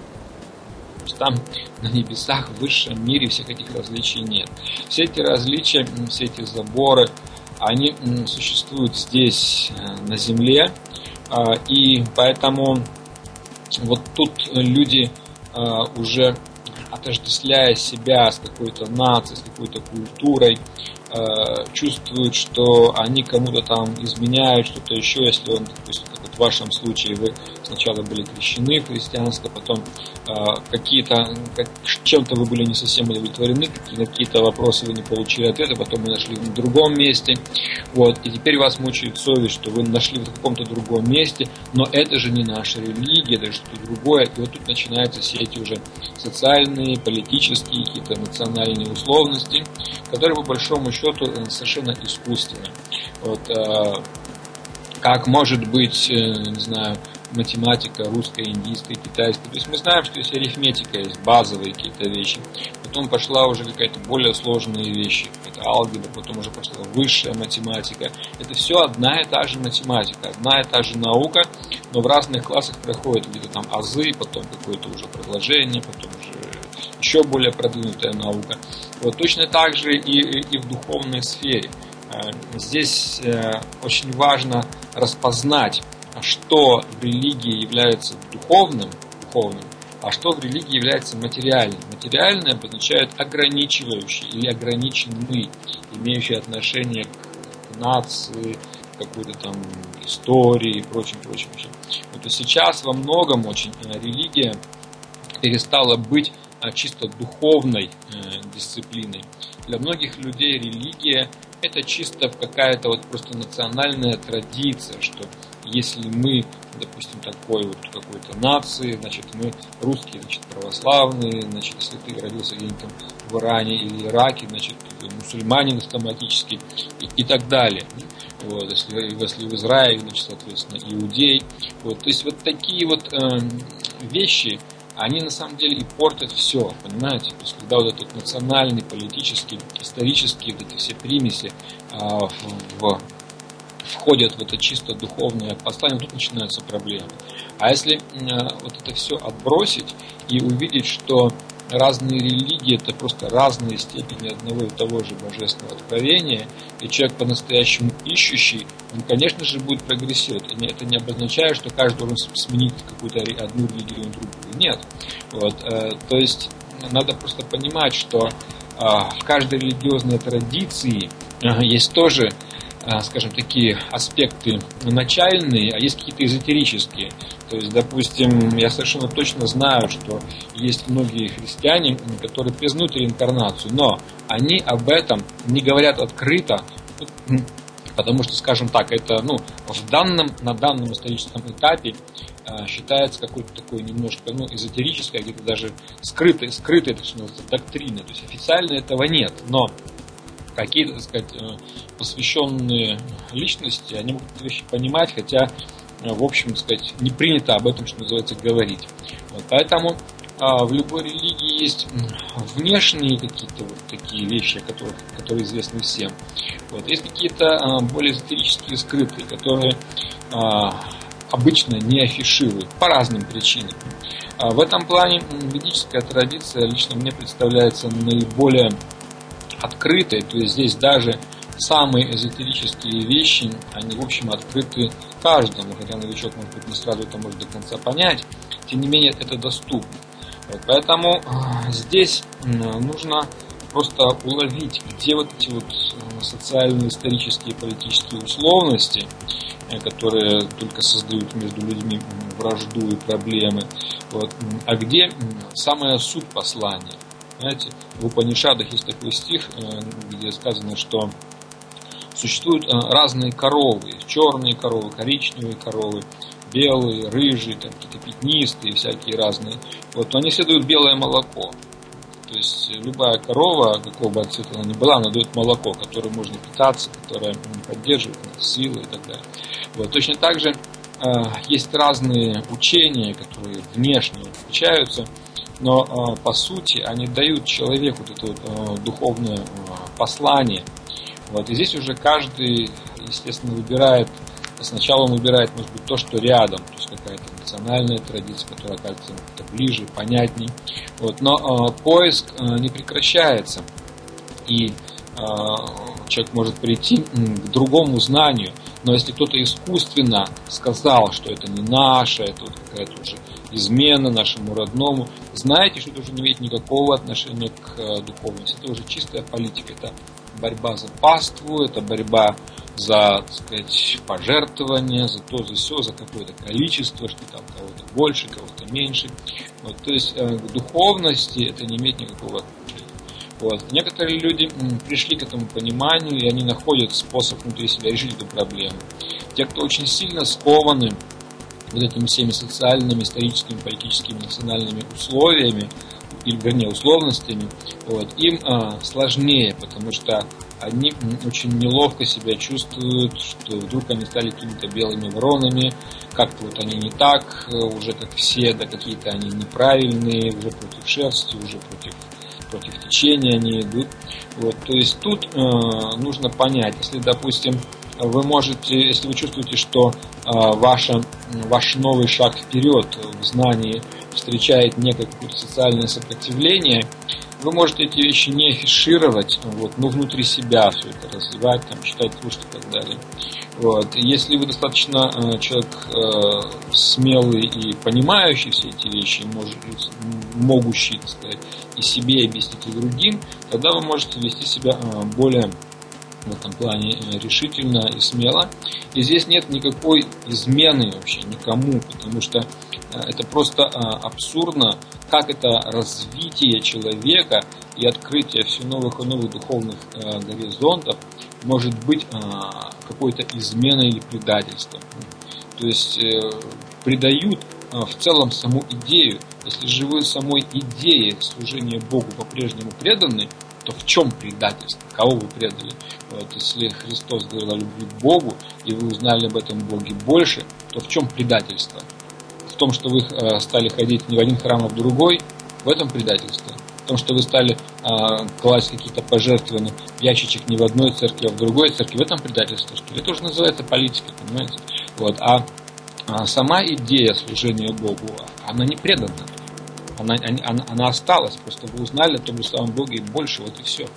Там на небесах, в высшем мире всех этих различий нет. Все эти различия, все эти заборы, они существуют здесь, на земле, и поэтому вот тут люди уже, отождествляя себя с какой-то нацией, с какой-то культурой, чувствуют, что они кому-то там изменяют, что-то еще, если он, допустим, как вот в вашем случае, вы сначала были крещены в христианство, потом э, какие-то, как, чем-то вы были не совсем удовлетворены, какие, какие-то вопросы вы не получили ответа, потом вы нашли в другом месте, вот, и теперь вас мучает совесть, что вы нашли в каком-то другом месте, но это же не наша религия, это что-то другое, и вот тут начинаются все эти уже социальные, политические, какие-то национальные условности, которые по большому счету совершенно искусственны. Вот, э, как может быть, э, не знаю, математика русская, индийская, китайская. То есть мы знаем, что есть арифметика, есть базовые какие-то вещи. Потом пошла уже какая-то более сложные вещи, какая-то алгебра, потом уже пошла высшая математика. Это все одна и та же математика, одна и та же наука, но в разных классах проходят где-то там азы, потом какое-то уже предложение, потом уже еще более продвинутая наука. Вот, точно так же и, и в духовной сфере. Здесь очень важно распознать, что в религии является духовным, духовным, а что в религии является материальным. Материальное обозначает ограничивающий или ограниченный, имеющий отношение к нации, какой-то там истории и прочим, прочим. Вот сейчас во многом очень религия перестала быть чисто духовной дисциплиной. Для многих людей религия – это чисто какая-то вот просто национальная традиция, что если мы, допустим, такой вот какой-то нации, значит, мы русские, значит, православные, значит, если ты родился где-нибудь там в Иране или Ираке, значит, ты мусульманин автоматически и, и так далее. Вот, если, если в Израиле, значит, соответственно, иудей. Вот, то есть вот такие вот э, вещи, они на самом деле и портят все, понимаете? То есть когда вот этот национальный, политический, исторический, вот эти все примеси э, в, в входят в это чисто духовное послание, тут начинаются проблемы. А если э, вот это все отбросить и увидеть, что разные религии это просто разные степени одного и того же божественного откровения, и человек по-настоящему ищущий, он, конечно же, будет прогрессировать. Это не обозначает, что каждый должен сменить какую-то одну религию на другую. Нет. Вот, э, то есть надо просто понимать, что э, в каждой религиозной традиции э, есть тоже, скажем, такие аспекты начальные, а есть какие-то эзотерические. То есть, допустим, я совершенно точно знаю, что есть многие христиане, которые признают реинкарнацию, но они об этом не говорят открыто, потому что, скажем так, это ну, в данном, на данном историческом этапе считается какой-то такой немножко ну, эзотерической, где-то даже скрытой, скрытой это что называется, доктрина. То есть официально этого нет, но какие-то, так сказать, посвященные личности, они могут эти вещи понимать, хотя, в общем, так сказать, не принято об этом, что называется, говорить. Вот, поэтому в любой религии есть внешние какие-то вот такие вещи, которые, которые известны всем. Вот, есть какие-то более эзотерические, скрытые, которые обычно не афишируют по разным причинам. В этом плане ведическая традиция лично мне представляется наиболее открытой, то есть здесь даже самые эзотерические вещи, они в общем открыты каждому, хотя новичок, может быть, не сразу это может до конца понять, тем не менее это доступно. Вот, поэтому здесь нужно просто уловить, где вот эти вот социальные, исторические, политические условности, которые только создают между людьми вражду и проблемы, вот, а где самая суть послания. Знаете, в Упанишадах есть такой стих, где сказано, что существуют разные коровы, черные коровы, коричневые коровы, белые, рыжие, там, какие-то пятнистые, всякие разные. Вот, они все дают белое молоко. То есть любая корова, какого бы цвета она ни была, она дает молоко, которое можно питаться, которое поддерживает силы и так далее. Вот, точно так же э, есть разные учения, которые внешне отличаются, но э, по сути они дают человеку вот это вот, э, духовное э, послание. Вот, и здесь уже каждый, естественно, выбирает, сначала он выбирает, может быть, то, что рядом, то есть какая-то национальная традиция, которая окажется ближе, понятней. Вот, но э, поиск э, не прекращается, и э, человек может прийти к другому знанию, но если кто-то искусственно сказал, что это не наше, это вот какая-то уже измена нашему родному, знаете, что это уже не имеет никакого отношения к э, духовности, это уже чистая политика, это борьба за паству, это борьба за, так сказать, пожертвование, за то, за все, за какое-то количество, что там кого-то больше, кого-то меньше. Вот, то есть э, к духовности это не имеет никакого отношения. Вот. Некоторые люди м, пришли к этому пониманию, и они находят способ внутри себя решить эту проблему. Те, кто очень сильно скованы вот этими всеми социальными, историческими, политическими, национальными условиями, или, вернее, условностями, вот, им э, сложнее, потому что они очень неловко себя чувствуют, что вдруг они стали какими-то белыми воронами, как-то вот они не так, уже как все, да какие-то они неправильные, уже против шерсти, уже против, против течения они идут. Вот, то есть тут э, нужно понять, если, допустим, вы можете, если вы чувствуете, что э, ваша, ваш новый шаг вперед в знании встречает некое какое-то социальное сопротивление, вы можете эти вещи не афишировать, вот, но внутри себя все это развивать, там, читать, слушать и так далее. Вот. Если вы достаточно э, человек э, смелый и понимающий все эти вещи, может, могущий, так сказать, и себе объяснить, и другим, тогда вы можете вести себя э, более в этом плане решительно и смело. И здесь нет никакой измены вообще никому, потому что это просто абсурдно, как это развитие человека и открытие все новых и новых духовных горизонтов может быть какой-то изменой или предательством. То есть предают в целом саму идею. Если же вы самой идее служения Богу по-прежнему преданы, то в чем предательство? Кого вы предали? Вот, если Христос говорил о любви к Богу, и вы узнали об этом Боге больше, то в чем предательство? В том, что вы э, стали ходить не в один храм, а в другой, в этом предательство. В том, что вы стали э, класть какие-то пожертвования в ящичек не в одной церкви, а в другой церкви, в этом предательство. Что это уже называется политика, понимаете? Вот. А, а сама идея служения Богу, она не предана. Она, она, она осталась, просто вы узнали о том же самом Боге и больше, вот и все.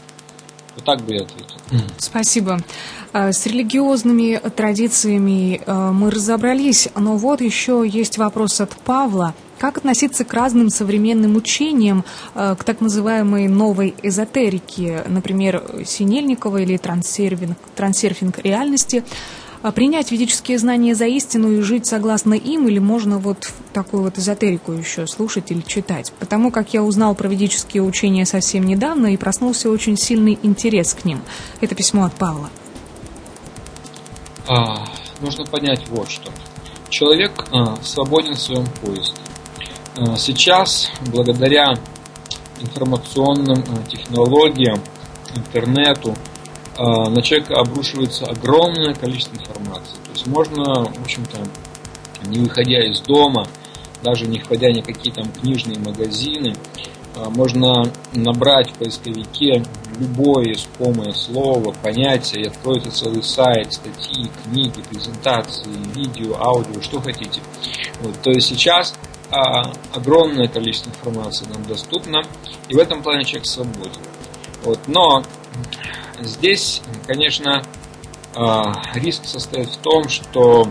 Вот так бы я ответил. Спасибо. С религиозными традициями мы разобрались, но вот еще есть вопрос от Павла. Как относиться к разным современным учениям, к так называемой новой эзотерике, например, Синельникова или трансерфинг, трансерфинг реальности? Принять ведические знания за истину и жить согласно им, или можно вот такую вот эзотерику еще слушать или читать? Потому как я узнал про ведические учения совсем недавно и проснулся очень сильный интерес к ним. Это письмо от Павла. А, нужно понять вот что. Человек а, свободен в своем поиске. А, сейчас, благодаря информационным а, технологиям, интернету, на человека обрушивается огромное количество информации. То есть можно, в общем-то, не выходя из дома, даже не ходя ни в какие там книжные магазины, можно набрать в поисковике любое искомое слово, понятие, и откроется целый сайт, статьи, книги, презентации, видео, аудио, что хотите. Вот, то есть сейчас а, огромное количество информации нам доступно, и в этом плане человек свободен. Вот, но здесь, конечно, а, риск состоит в том, что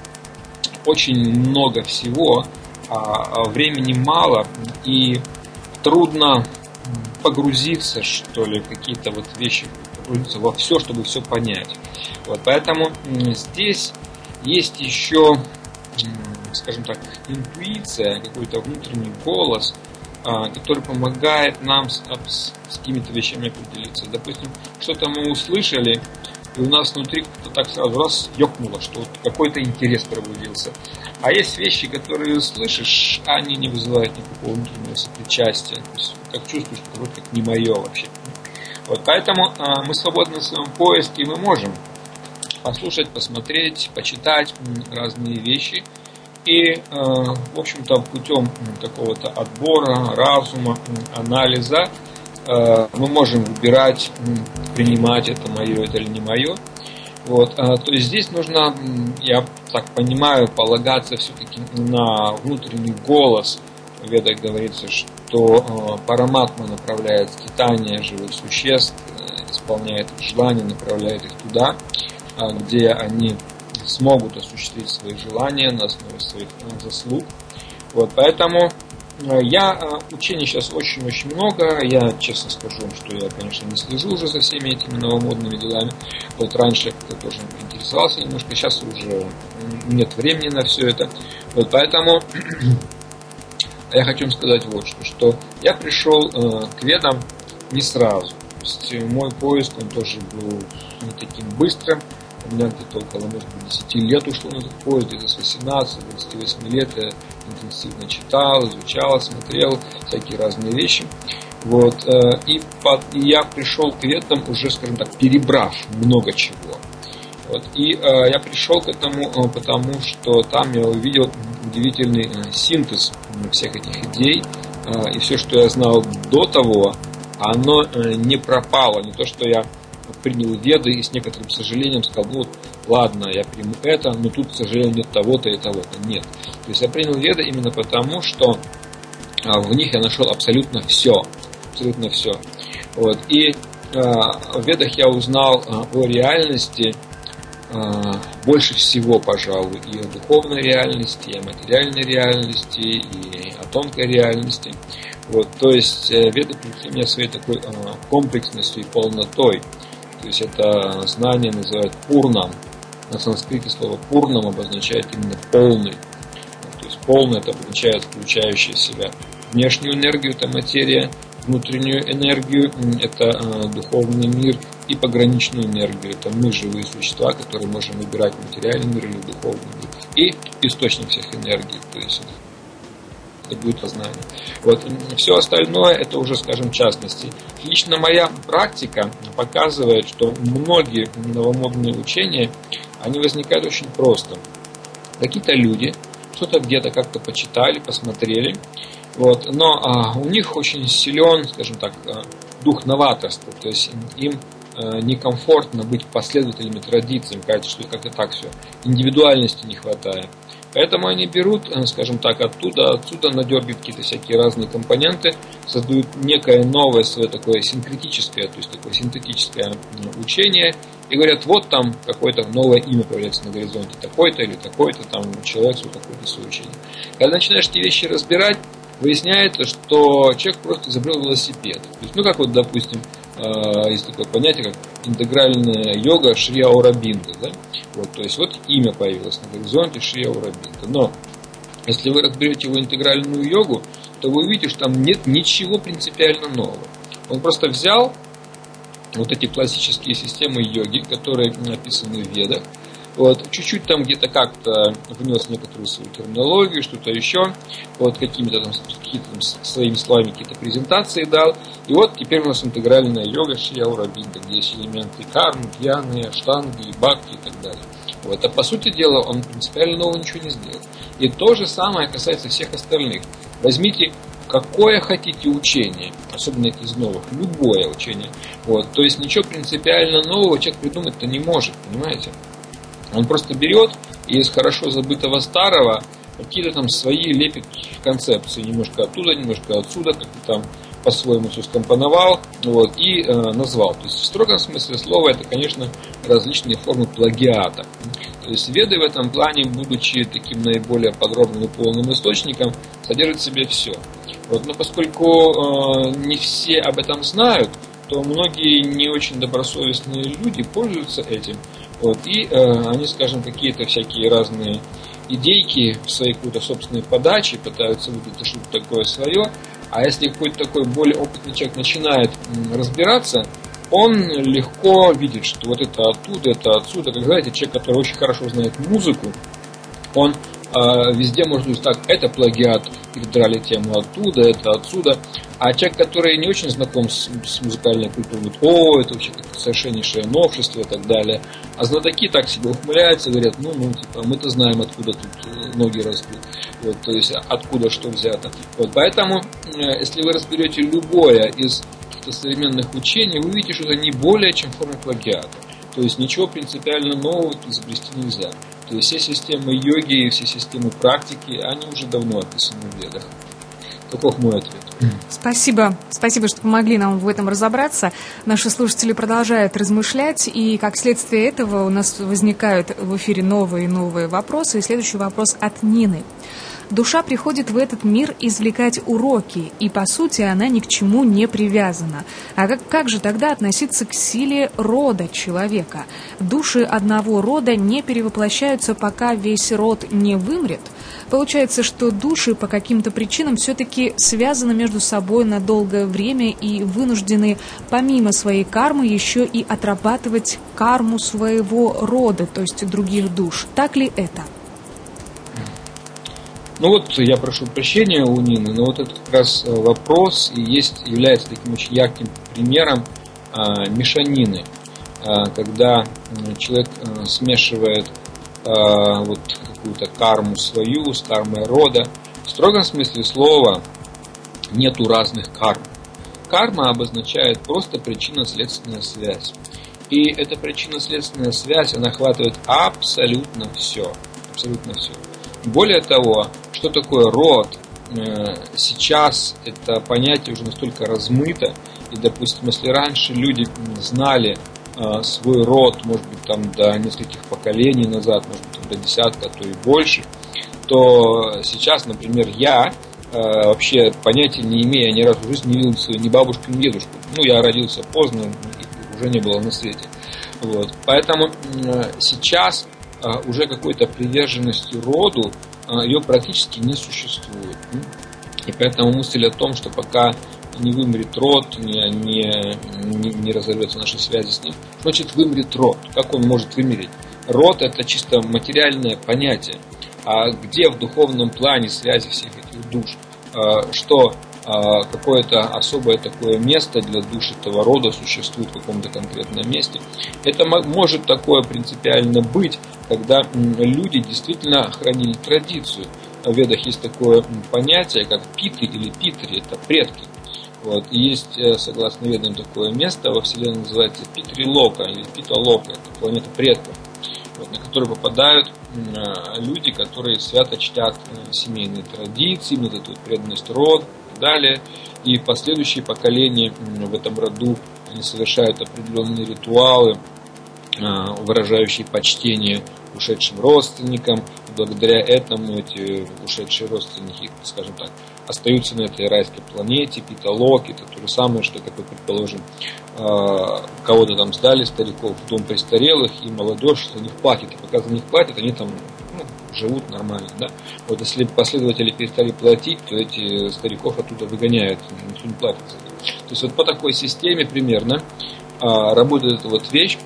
очень много всего, а, а времени мало, и трудно погрузиться, что ли, в какие-то вот вещи, погрузиться во все, чтобы все понять. Вот, поэтому здесь есть еще, скажем так, интуиция, какой-то внутренний голос, который помогает нам с, с, с какими-то вещами определиться. Допустим, что-то мы услышали, и у нас внутри как-то так сразу раз ёкнуло, что вот какой-то интерес пробудился. А есть вещи, которые слышишь, а они не вызывают никакого внутреннего сопричастия. То есть, как чувствуешь, что вроде как не мое вообще. Вот, поэтому а, мы свободны в своем поиске, и мы можем послушать, посмотреть, почитать разные вещи. И, а, в общем-то, путем какого-то отбора, разума, анализа а, мы можем выбирать, принимать это мое, это или не мое. Вот, а, то есть здесь нужно, я так понимаю, полагаться все-таки на внутренний голос. В Ведах говорится, что а, параматма направляет скитание живых существ, а, исполняет их желания, направляет их туда, а, где они смогут осуществить свои желания на основе своих а, заслуг. Вот, поэтому я, учений сейчас очень-очень много, я честно скажу вам, что я, конечно, не слежу уже за всеми этими новомодными делами. Вот раньше я тоже интересовался немножко, сейчас уже нет времени на все это. Вот поэтому я хочу вам сказать вот что, что я пришел э, к ведам не сразу. То есть мой поиск, он тоже был не таким быстрым. У меня где-то около, может быть, десяти лет ушло на этот поиск, где-то с восемнадцати до двадцати восьми лет я интенсивно читал, изучал, смотрел всякие разные вещи. Вот, и, под, и я пришел к ведам уже, скажем так, перебрав много чего. Вот, и э, я пришел к этому, э, потому что там я увидел удивительный э, синтез всех этих идей, э, и все, что я знал до того, оно э, не пропало, не то, что я принял веды и с некоторым сожалением сказал, ну вот, ладно, я приму это, но тут, к сожалению, нет того-то и того-то. Нет. То есть я принял веды именно потому, что а, в них я нашел абсолютно все. Абсолютно все. Вот. И а, в ведах я узнал а, о реальности а, больше всего, пожалуй, и о духовной реальности, и о материальной реальности, и о тонкой реальности. Вот. То есть веды привлекли меня своей такой а, комплексностью и полнотой. То есть это знание называют пурнам. На санскрите слово пурнам обозначает именно полный. То есть полный это обозначает включающий в себя внешнюю энергию, это материя, внутреннюю энергию, это э, духовный мир, и пограничную энергию, это мы, живые существа, которые можем выбирать материальный мир или духовный мир. И источник всех энергий, то есть это будет познание. Вот. Все остальное это уже, скажем, частности. Лично моя практика показывает, что многие новомодные учения, они возникают очень просто. Какие-то люди что-то где-то как-то почитали, посмотрели, вот, но а, у них очень силен, скажем так, дух новаторства, то есть им а, некомфортно быть последователями традициям, кажется, что как-то так все, индивидуальности не хватает. Поэтому они берут, скажем так, оттуда, отсюда надергивают какие-то всякие разные компоненты, создают некое новое свое такое синкретическое, то есть такое синтетическое учение, и говорят, вот там какое-то новое имя появляется на горизонте, такой-то или такой-то, там человек, свой такое-то свое учение. Когда начинаешь эти вещи разбирать, выясняется, что человек просто изобрел велосипед. То есть, ну, как вот, допустим, есть такое понятие, как интегральная йога Шри Аурабинда, да? Вот, то есть вот имя появилось на горизонте Шри Аурабинда. Но если вы разберете его интегральную йогу, то вы увидите, что там нет ничего принципиально нового. Он просто взял вот эти классические системы йоги, которые написаны в Ведах, Вот, чуть-чуть там где-то как-то внес некоторую свою терминологию, что-то еще, вот, какими-то там, какие-то там своими словами какие-то презентации дал. И вот теперь у нас интегральная йога Шри Аурабинда, где есть элементы кармы, гьяны, аштанги, бхакти и так далее. Вот, а по сути дела он принципиально нового ничего не сделал. И то же самое касается всех остальных. Возьмите какое хотите учение, особенно из новых, любое учение. Вот, то есть ничего принципиально нового человек придумать-то не может, понимаете? Он просто берет и из хорошо забытого старого какие-то там свои лепит концепции, немножко оттуда, немножко отсюда, как-то там по-своему все скомпоновал, вот, и э, назвал. То есть в строгом смысле слова это, конечно, различные формы плагиата. То есть веды в этом плане, будучи таким наиболее подробным и полным источником, содержат в себе все. Вот, но поскольку э, не все об этом знают, то многие не очень добросовестные люди пользуются этим. Вот, и э, они, скажем, какие-то всякие разные идейки в своей какой-то собственной подаче пытаются выдать что-то такое свое. А если какой-то такой более опытный человек начинает разбираться, он легко видит, что вот это оттуда, это отсюда. Как знаете, человек, который очень хорошо знает музыку, он э, везде может сказать, так, это плагиат, передрали тему оттуда, это отсюда. А человек, который не очень знаком с, с музыкальной культурой, говорит, о, это вообще совершеннейшее новшество и так далее. А знатоки так себе ухмыляются, говорят, ну, ну, типа, мы-то знаем, откуда тут ноги растут. Вот, то есть, откуда что взято. Вот, поэтому, если вы разберете любое из каких-то современных учений, вы увидите, что это не более чем форма плагиата. То есть, ничего принципиально нового изобрести нельзя. То есть, все системы йоги и все системы практики, они уже давно описаны в ведах. Таков мой ответ. Спасибо. Спасибо, что помогли нам в этом разобраться. Наши слушатели продолжают размышлять, и как следствие этого у нас возникают в эфире новые и новые вопросы. И следующий вопрос от Нины. Душа приходит в этот мир извлекать уроки, и, по сути, она ни к чему не привязана. А как, как же тогда относиться к силе рода человека? Души одного рода не перевоплощаются, пока весь род не вымрет? Получается, что души по каким-то причинам все-таки связаны между собой на долгое время и вынуждены, помимо своей кармы, еще и отрабатывать карму своего рода, то есть других душ. Так ли это? Ну вот, я прошу прощения у Нины, но вот этот как раз вопрос и есть, является таким очень ярким примером а, мешанины, а, когда человек а, смешивает а, вот какую-то карму свою с кармой рода. В строгом смысле слова нету разных карм. Карма обозначает просто причинно-следственная связь. И эта причинно-следственная связь, она охватывает абсолютно все. Абсолютно все. Более того, что такое род? Сейчас это понятие уже настолько размыто, и, допустим, если раньше люди знали свой род, может быть, там до нескольких поколений назад, может быть, там, до десятка, а то и больше, то сейчас, например, я вообще понятия не имея, ни разу в жизни не видел свою ни бабушку, ни дедушку. Ну, я родился поздно, уже не было на свете. Вот. Поэтому сейчас уже какой-то приверженности роду ее практически не существует. И поэтому мысль о том, что пока не вымрет род, не, не, не, не разорвется наши связи с ним, значит вымрет род. Как он может вымереть? Род — это чисто материальное понятие. А где в духовном плане связи всех этих душ? Что какое-то особое такое место для душ этого рода существует в каком-то конкретном месте. Это может такое принципиально быть, когда люди действительно хранили традицию. В ведах есть такое понятие, как питы или питри, это предки. Вот. И есть, согласно ведам, такое место во Вселенной называется Питри-Лока или Пита-Лока, это планета предков, вот, на которую попадают люди, которые свято чтят семейные традиции, вот эту вот преданность роду и так далее. И последующие поколения в этом роду они совершают определенные ритуалы, выражающие почтение ушедшим родственникам. И благодаря этому эти ушедшие родственники, скажем так, остаются на этой райской планете, Пита-Локи. Это то же самое, что, как мы предположим, кого-то там сдали, стариков, в дом престарелых, и молодежь за них платит. И пока за них платят, они там ну, живут нормально. Да? Вот если последователи перестали платить, то эти стариков оттуда выгоняют, никто не платит за это. То есть вот по такой системе примерно работает эта вот вещь.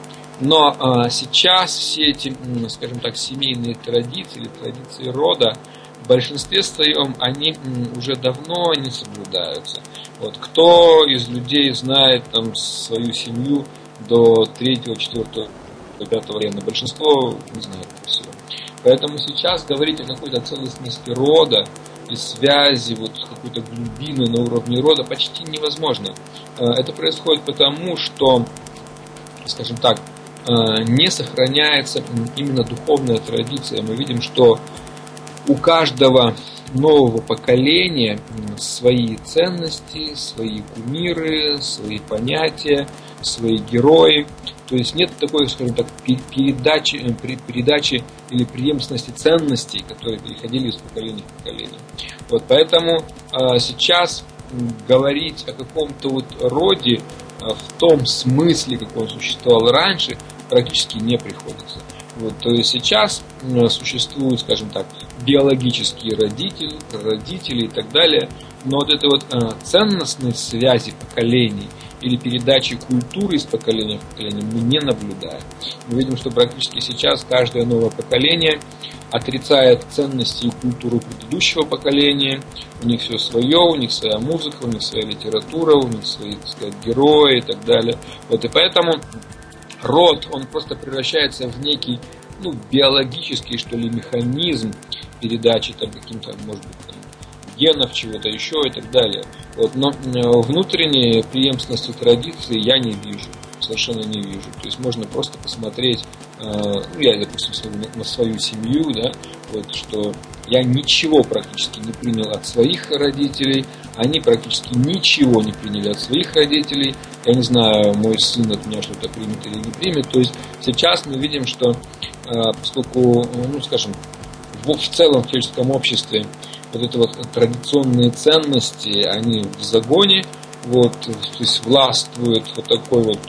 Но а, сейчас все эти, скажем так, семейные традиции или традиции рода в большинстве своем они уже давно не соблюдаются. Вот, кто из людей знает там свою семью до третьего, четвертого, пятого колена? Большинство не знает всего. Поэтому сейчас говорить о какой-то целостности рода и связи, вот какой-то глубины на уровне рода почти невозможно. Это происходит потому, что, скажем так, не сохраняется именно духовная традиция. Мы видим, что у каждого нового поколения свои ценности, свои кумиры, свои понятия, свои герои. То есть нет такой, скажем так, передачи, передачи или преемственности ценностей, которые переходили из поколения в поколение. Вот поэтому а, сейчас говорить о каком-то вот роде а, в том смысле, как он существовал раньше, практически не приходится. Вот, то есть сейчас а, существуют, скажем так, биологические родители, родители и так далее, но вот этой вот а, ценностной связи поколений или передачи культуры из поколения в поколение мы не наблюдаем. Мы видим, что практически сейчас каждое новое поколение отрицает ценности и культуру предыдущего поколения. У них все свое, у них своя музыка, у них своя литература, у них свои, так сказать, герои и так далее. Вот, и поэтому род, он просто превращается в некий, ну, биологический, что ли, механизм передачи там каким-то, может быть, там, генов, чего-то еще и так далее. Вот, но внутренней преемственности традиции я не вижу, совершенно не вижу. То есть можно просто посмотреть, э, ну, я, допустим, свою, на свою семью, да, вот, что я ничего практически не принял от своих родителей, они практически ничего не приняли от своих родителей. Я не знаю, мой сын от меня что-то примет или не примет. То есть сейчас мы видим, что э, поскольку, ну, скажем, в, в целом в человеческом обществе вот это вот традиционные ценности, они в загоне, вот, то есть властвует вот такой вот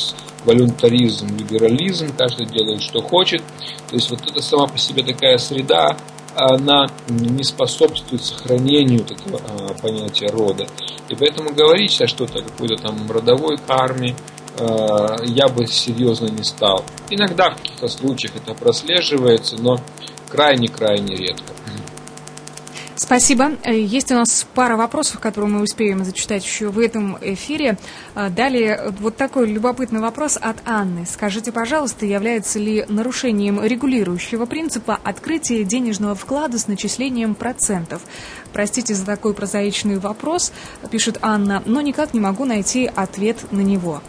волюнтаризм, либерализм, каждый делает, что хочет. То есть вот эта сама по себе такая среда, она не способствует сохранению этого а, понятия рода. И поэтому говорить сейчас что-то о какой-то там родовой карме а, я бы серьезно не стал. Иногда в каких-то случаях это прослеживается, но крайне-крайне редко. Спасибо. Есть у нас пара вопросов, которые мы успеем зачитать еще в этом эфире. Далее вот такой любопытный вопрос от Анны. Скажите, пожалуйста, является ли нарушением регулирующего принципа открытие денежного вклада с начислением процентов? Простите за такой прозаичный вопрос, пишет Анна, но никак не могу найти ответ на него.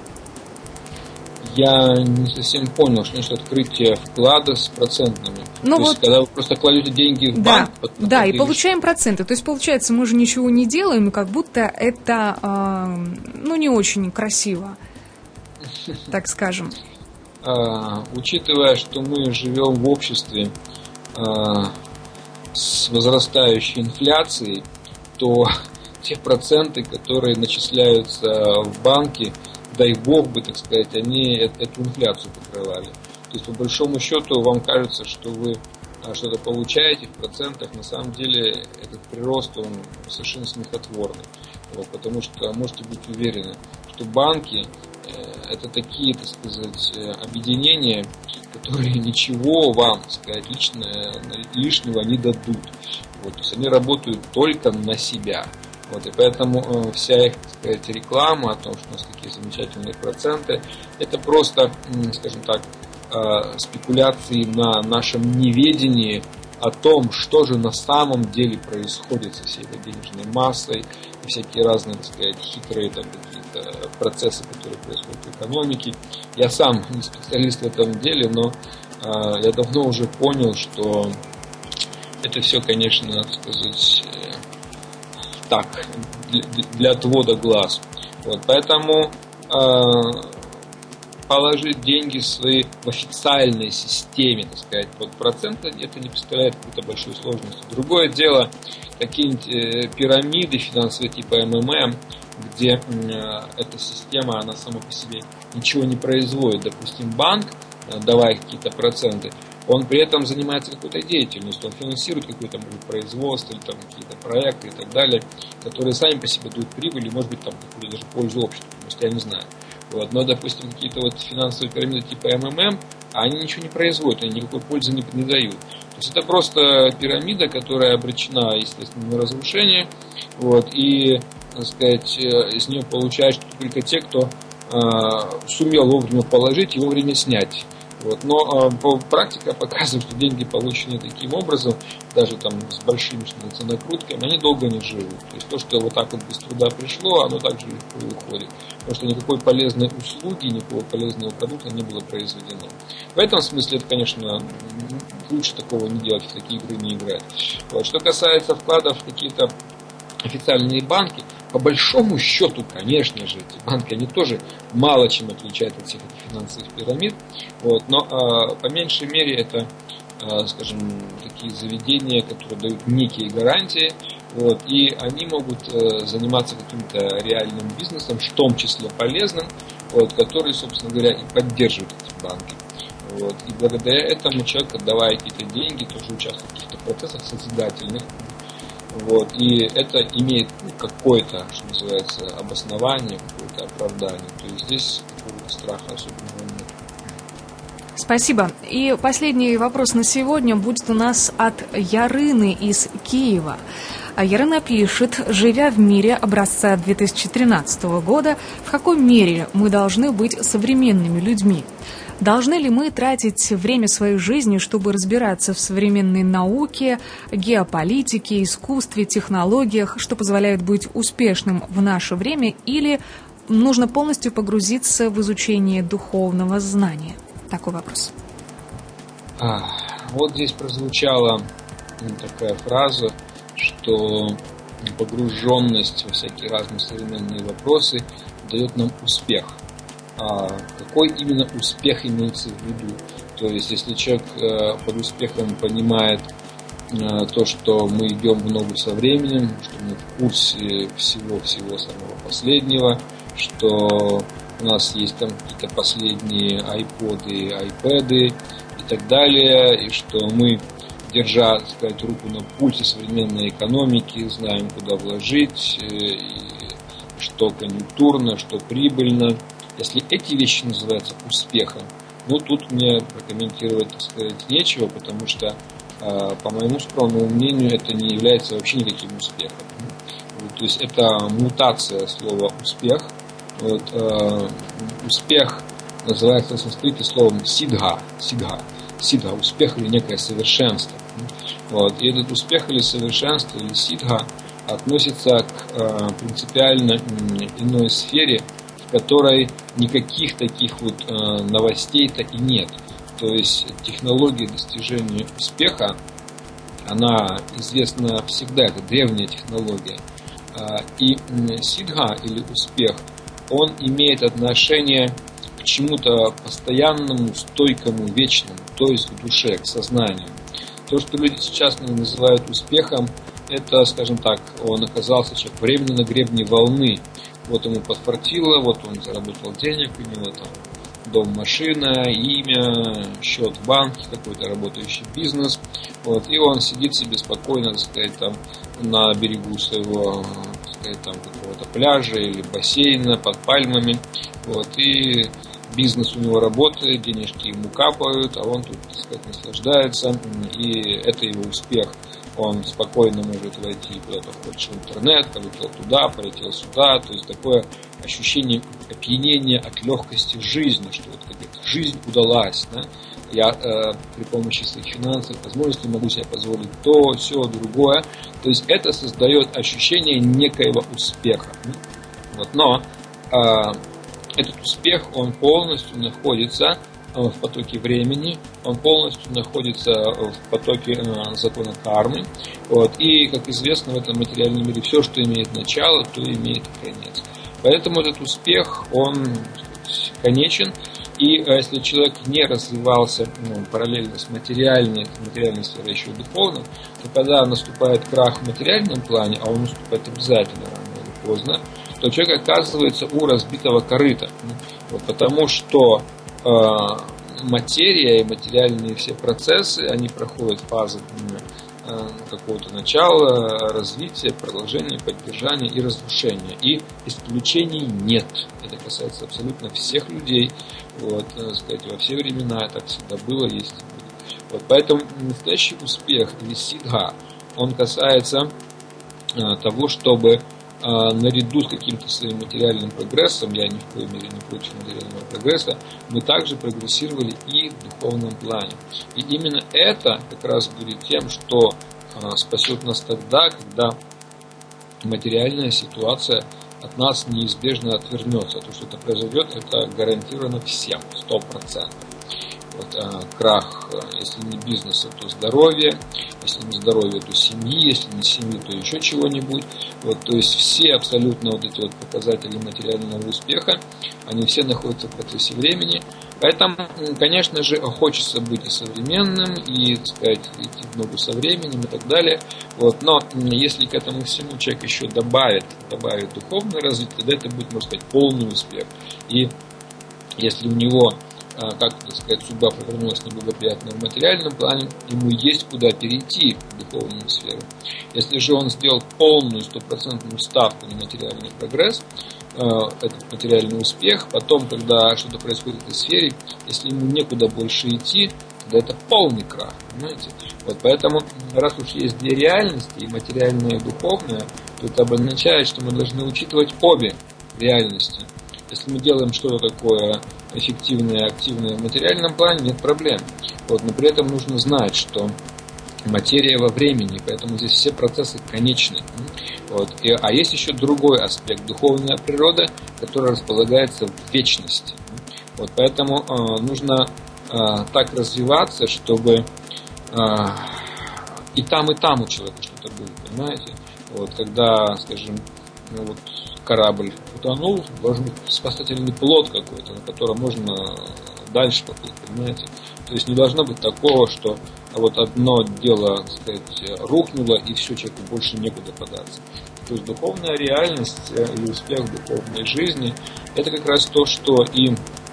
Я не совсем понял, что значит открытие вклада с процентными. Ну то вот, есть, когда вы просто кладете деньги в да, банк... Под, да, и или... получаем проценты. То есть, получается, мы же ничего не делаем, и как будто это, э, ну, не очень красиво, так скажем. А, учитывая, что мы живем в обществе а, с возрастающей инфляцией, то те проценты, которые начисляются в банке, дай бог бы, так сказать, они эту инфляцию покрывали. То есть, по большому счету, вам кажется, что вы что-то получаете в процентах, на самом деле этот прирост, он совершенно смехотворный. Вот, потому что можете быть уверены, что банки – это такие, так сказать, объединения, которые ничего вам, так сказать, личное, лишнего не дадут. Вот, то есть, они работают только на себя. Вот, и поэтому э, вся их, так сказать, реклама о том, что у нас какие замечательные проценты, это просто, э, скажем так, э, спекуляции на нашем неведении о том, что же на самом деле происходит со всей этой денежной массой, и всякие разные, так сказать, хитрые там, какие-то процессы, которые происходят в экономике. Я сам не специалист в этом деле, но э, я давно уже понял, что это все, конечно, так сказать, э, так, для, для отвода глаз. Вот, поэтому э, положить деньги свои в официальной системе, так сказать, под проценты, это не представляет какой-то большой сложности. Другое дело, какие-нибудь э, пирамиды финансовые типа эм эм эм, где э, эта система, она сама по себе ничего не производит. Допустим, банк, э, давая какие-то проценты, он при этом занимается какой-то деятельностью, он финансирует какое-то, может, производство или там какие-то проекты и так далее, которые сами по себе дают прибыль и, может быть, там какую-то даже пользу обществу, потому что я не знаю. Вот. Но, допустим, какие-то вот финансовые пирамиды типа эм эм эм, они ничего не производят, они никакой пользы не, не дают. То есть это просто пирамида, которая обречена, естественно, на разрушение. Вот, и, так сказать, из нее получают только те, кто э, сумел вовремя положить и вовремя снять. Вот. Но э, практика показывает, что деньги, полученные таким образом, даже там с большими накрутками, они долго не живут. То есть то, что вот так вот без труда пришло, оно также легко и уходит. Потому что никакой полезной услуги, никакого полезного продукта не было произведено. В этом смысле это, конечно, лучше такого не делать, в такие игры не играть. Вот. Что касается вкладов в какие-то официальные банки, по большому счету, конечно же, эти банки, они тоже мало чем отличаются от всех этих финансовых пирамид. Вот, но э, по меньшей мере это, э, скажем, такие заведения, которые дают некие гарантии, вот, и они могут э, заниматься каким-то реальным бизнесом, в том числе полезным, вот, который, собственно говоря, и поддерживает эти банки. Вот, и благодаря этому человек, отдавая какие-то деньги, тоже участвует в каких-то процессах созидательных. Вот, и это имеет ну, какое-то, что называется, обоснование, какое-то оправдание. То есть здесь какого-то страха особенного нет. Спасибо. И последний вопрос на сегодня будет у нас от Ярыны из Киева. Ярына пишет: живя в мире образца две тысячи тринадцатого года, в какой мере мы должны быть современными людьми? Должны ли мы тратить время своей жизни, чтобы разбираться в современной науке, геополитике, искусстве, технологиях, что позволяет быть успешным в наше время, или нужно полностью погрузиться в изучение духовного знания? Такой вопрос. А, вот здесь прозвучала такая фраза, что погруженность во всякие разные современные вопросы дает нам успех. А какой именно успех имеется в виду? То есть, если человек э, под успехом понимает э, то, что мы идем в ногу со временем, что мы в курсе всего-всего самого последнего, что у нас есть там какие-то последние айподы, айпэды и так далее, и что мы, держа, так сказать, руку на пульсе современной экономики, знаем, куда вложить, и что конъюнктурно, что прибыльно. Если эти вещи называются успехом, ну тут мне прокомментировать, так сказать, нечего, потому что, э, по моему скромному мнению, это не является вообще никаким успехом. Вот, то есть это мутация слова успех. Вот, э, успех называется в санскрите словом сидха, сидха, сидха, успех или некое совершенство. Вот, и этот успех или совершенство, или сидха относится к э, принципиально иной сфере, в которой никаких таких вот э, новостей-то и нет. То есть технология достижения успеха, она известна всегда, это древняя технология. Э, и э, сидха или успех, он имеет отношение к чему-то постоянному, стойкому, вечному, то есть к душе, к сознанию. То, что люди сейчас называют успехом, это, скажем так, он оказался человек временно на гребне волны. Вот ему подфартило, вот он заработал денег, у него там дом, машина, имя, счет в банке, какой-то работающий бизнес. Вот, и он сидит себе спокойно, так сказать, там, на берегу своего, так сказать, там, какого-то пляжа или бассейна под пальмами. Вот, и бизнес у него работает, денежки ему капают, а он тут, так сказать, наслаждается, и это его успех. Он спокойно может войти куда-то, хочешь в интернет, полетел туда, полетел сюда. То есть такое ощущение опьянения от легкости жизни, что вот как жизнь удалась. Да? Я э, при помощи своих финансовых возможностей могу себе позволить то, все, другое. То есть это создает ощущение некоего успеха. Вот. Но э, этот успех, он полностью находится в потоке времени, он полностью находится в потоке э, закона кармы. Вот. И, как известно, в этом материальном мире все, что имеет начало, то имеет и конец. Поэтому этот успех, он конечен. И э, если человек не развивался ну, параллельно с материальной, материальной сферой еще и духовно, то когда наступает крах в материальном плане, а он наступает обязательно рано или поздно, то человек оказывается у разбитого корыта. Вот, потому что материя и материальные все процессы, они проходят фазы какого-то начала, развития, продолжения, поддержания и разрушения. И исключений нет. Это касается абсолютно всех людей. Вот, сказать, во все времена так всегда было, есть и будет. Вот, поэтому настоящий успех или сидха, он касается а, того, чтобы а, наряду с каким-то своим материальным прогрессом, я ни в коей мере не против материального прогресса, мы также прогрессировали и в духовном плане. И именно это как раз будет тем, что а, спасет нас тогда, когда материальная ситуация от нас неизбежно отвернется. То, что это произойдет, это гарантировано всем, сто процентов. Вот, а, крах, если не бизнеса, то здоровье, если не здоровье, то семьи, если не семьи, то еще чего-нибудь. Вот, то есть все абсолютно вот эти вот показатели материального успеха, они все находятся в процессе времени. Поэтому, конечно же, хочется быть и современным, и, так сказать, идти в ногу со временем и так далее. Вот, но если к этому всему человек еще добавит, добавит духовное развитие, тогда это будет, можно сказать, полный успех. И если у него, как, так сказать, судьба повернулась неблагоприятно в материальном плане, ему есть куда перейти в духовную сферу. Если же он сделал полную стопроцентную ставку на материальный прогресс, этот материальный успех, потом, когда что-то происходит в этой сфере, если ему некуда больше идти, тогда это полный крах, понимаете? Вот поэтому, раз уж есть две реальности, и материальная, и духовная, то это обозначает, что мы должны учитывать обе реальности. Если мы делаем что-то такое эффективное, активное в материальном плане, нет проблем. Вот, но при этом нужно знать, что материя во времени, поэтому здесь все процессы конечны. Вот. И, а есть еще другой аспект, духовная природа, которая располагается в вечности. Вот. Поэтому э, нужно э, так развиваться, чтобы э, и там, и там у человека что-то было, понимаете? Вот. Когда, скажем, ну, вот, корабль утонул, должен быть спасательный плот какой-то, на котором можно дальше поплыть, понимаете? То есть не должно быть такого, что вот одно дело, так сказать, рухнуло, и все, человеку больше некуда податься. То есть духовная реальность или успех в духовной жизни – это как раз то, что и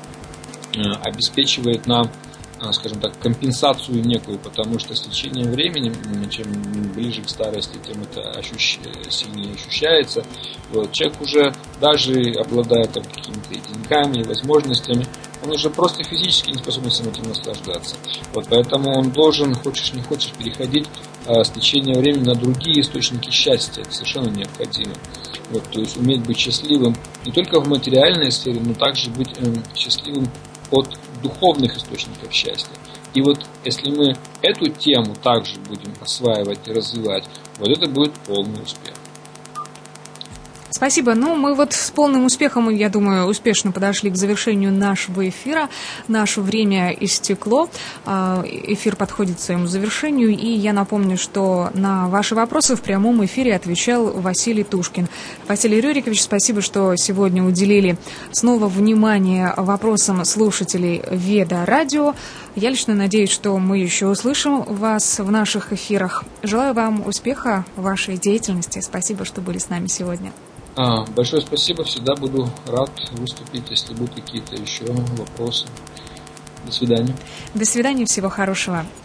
обеспечивает нам, скажем так, компенсацию некую, потому что с течением времени, чем ближе к старости, тем это ощущ... сильнее ощущается. Вот. Человек уже, даже обладая там какими-то и деньгами, и возможностями, он уже просто физически не способен всем этим наслаждаться. Вот, поэтому он должен, хочешь не хочешь, переходить а, с течением времени на другие источники счастья. Это совершенно необходимо. Вот, то есть уметь быть счастливым не только в материальной сфере, но также быть э, счастливым от духовных источников счастья. И вот если мы эту тему также будем осваивать и развивать, вот это будет полный успех. Спасибо. Ну, мы вот с полным успехом, я думаю, успешно подошли к завершению нашего эфира. Наше время истекло. Эфир подходит к своему завершению. И я напомню, что на ваши вопросы в прямом эфире отвечал Василий Тушкин. Василий Рюрикович, спасибо, что сегодня уделили снова внимание вопросам слушателей Веда Радио. Я лично надеюсь, что мы еще услышим вас в наших эфирах. Желаю вам успеха в вашей деятельности. Спасибо, что были с нами сегодня. А, большое спасибо, всегда буду рад выступить, если будут какие-то еще вопросы. До свидания. До свидания, всего хорошего.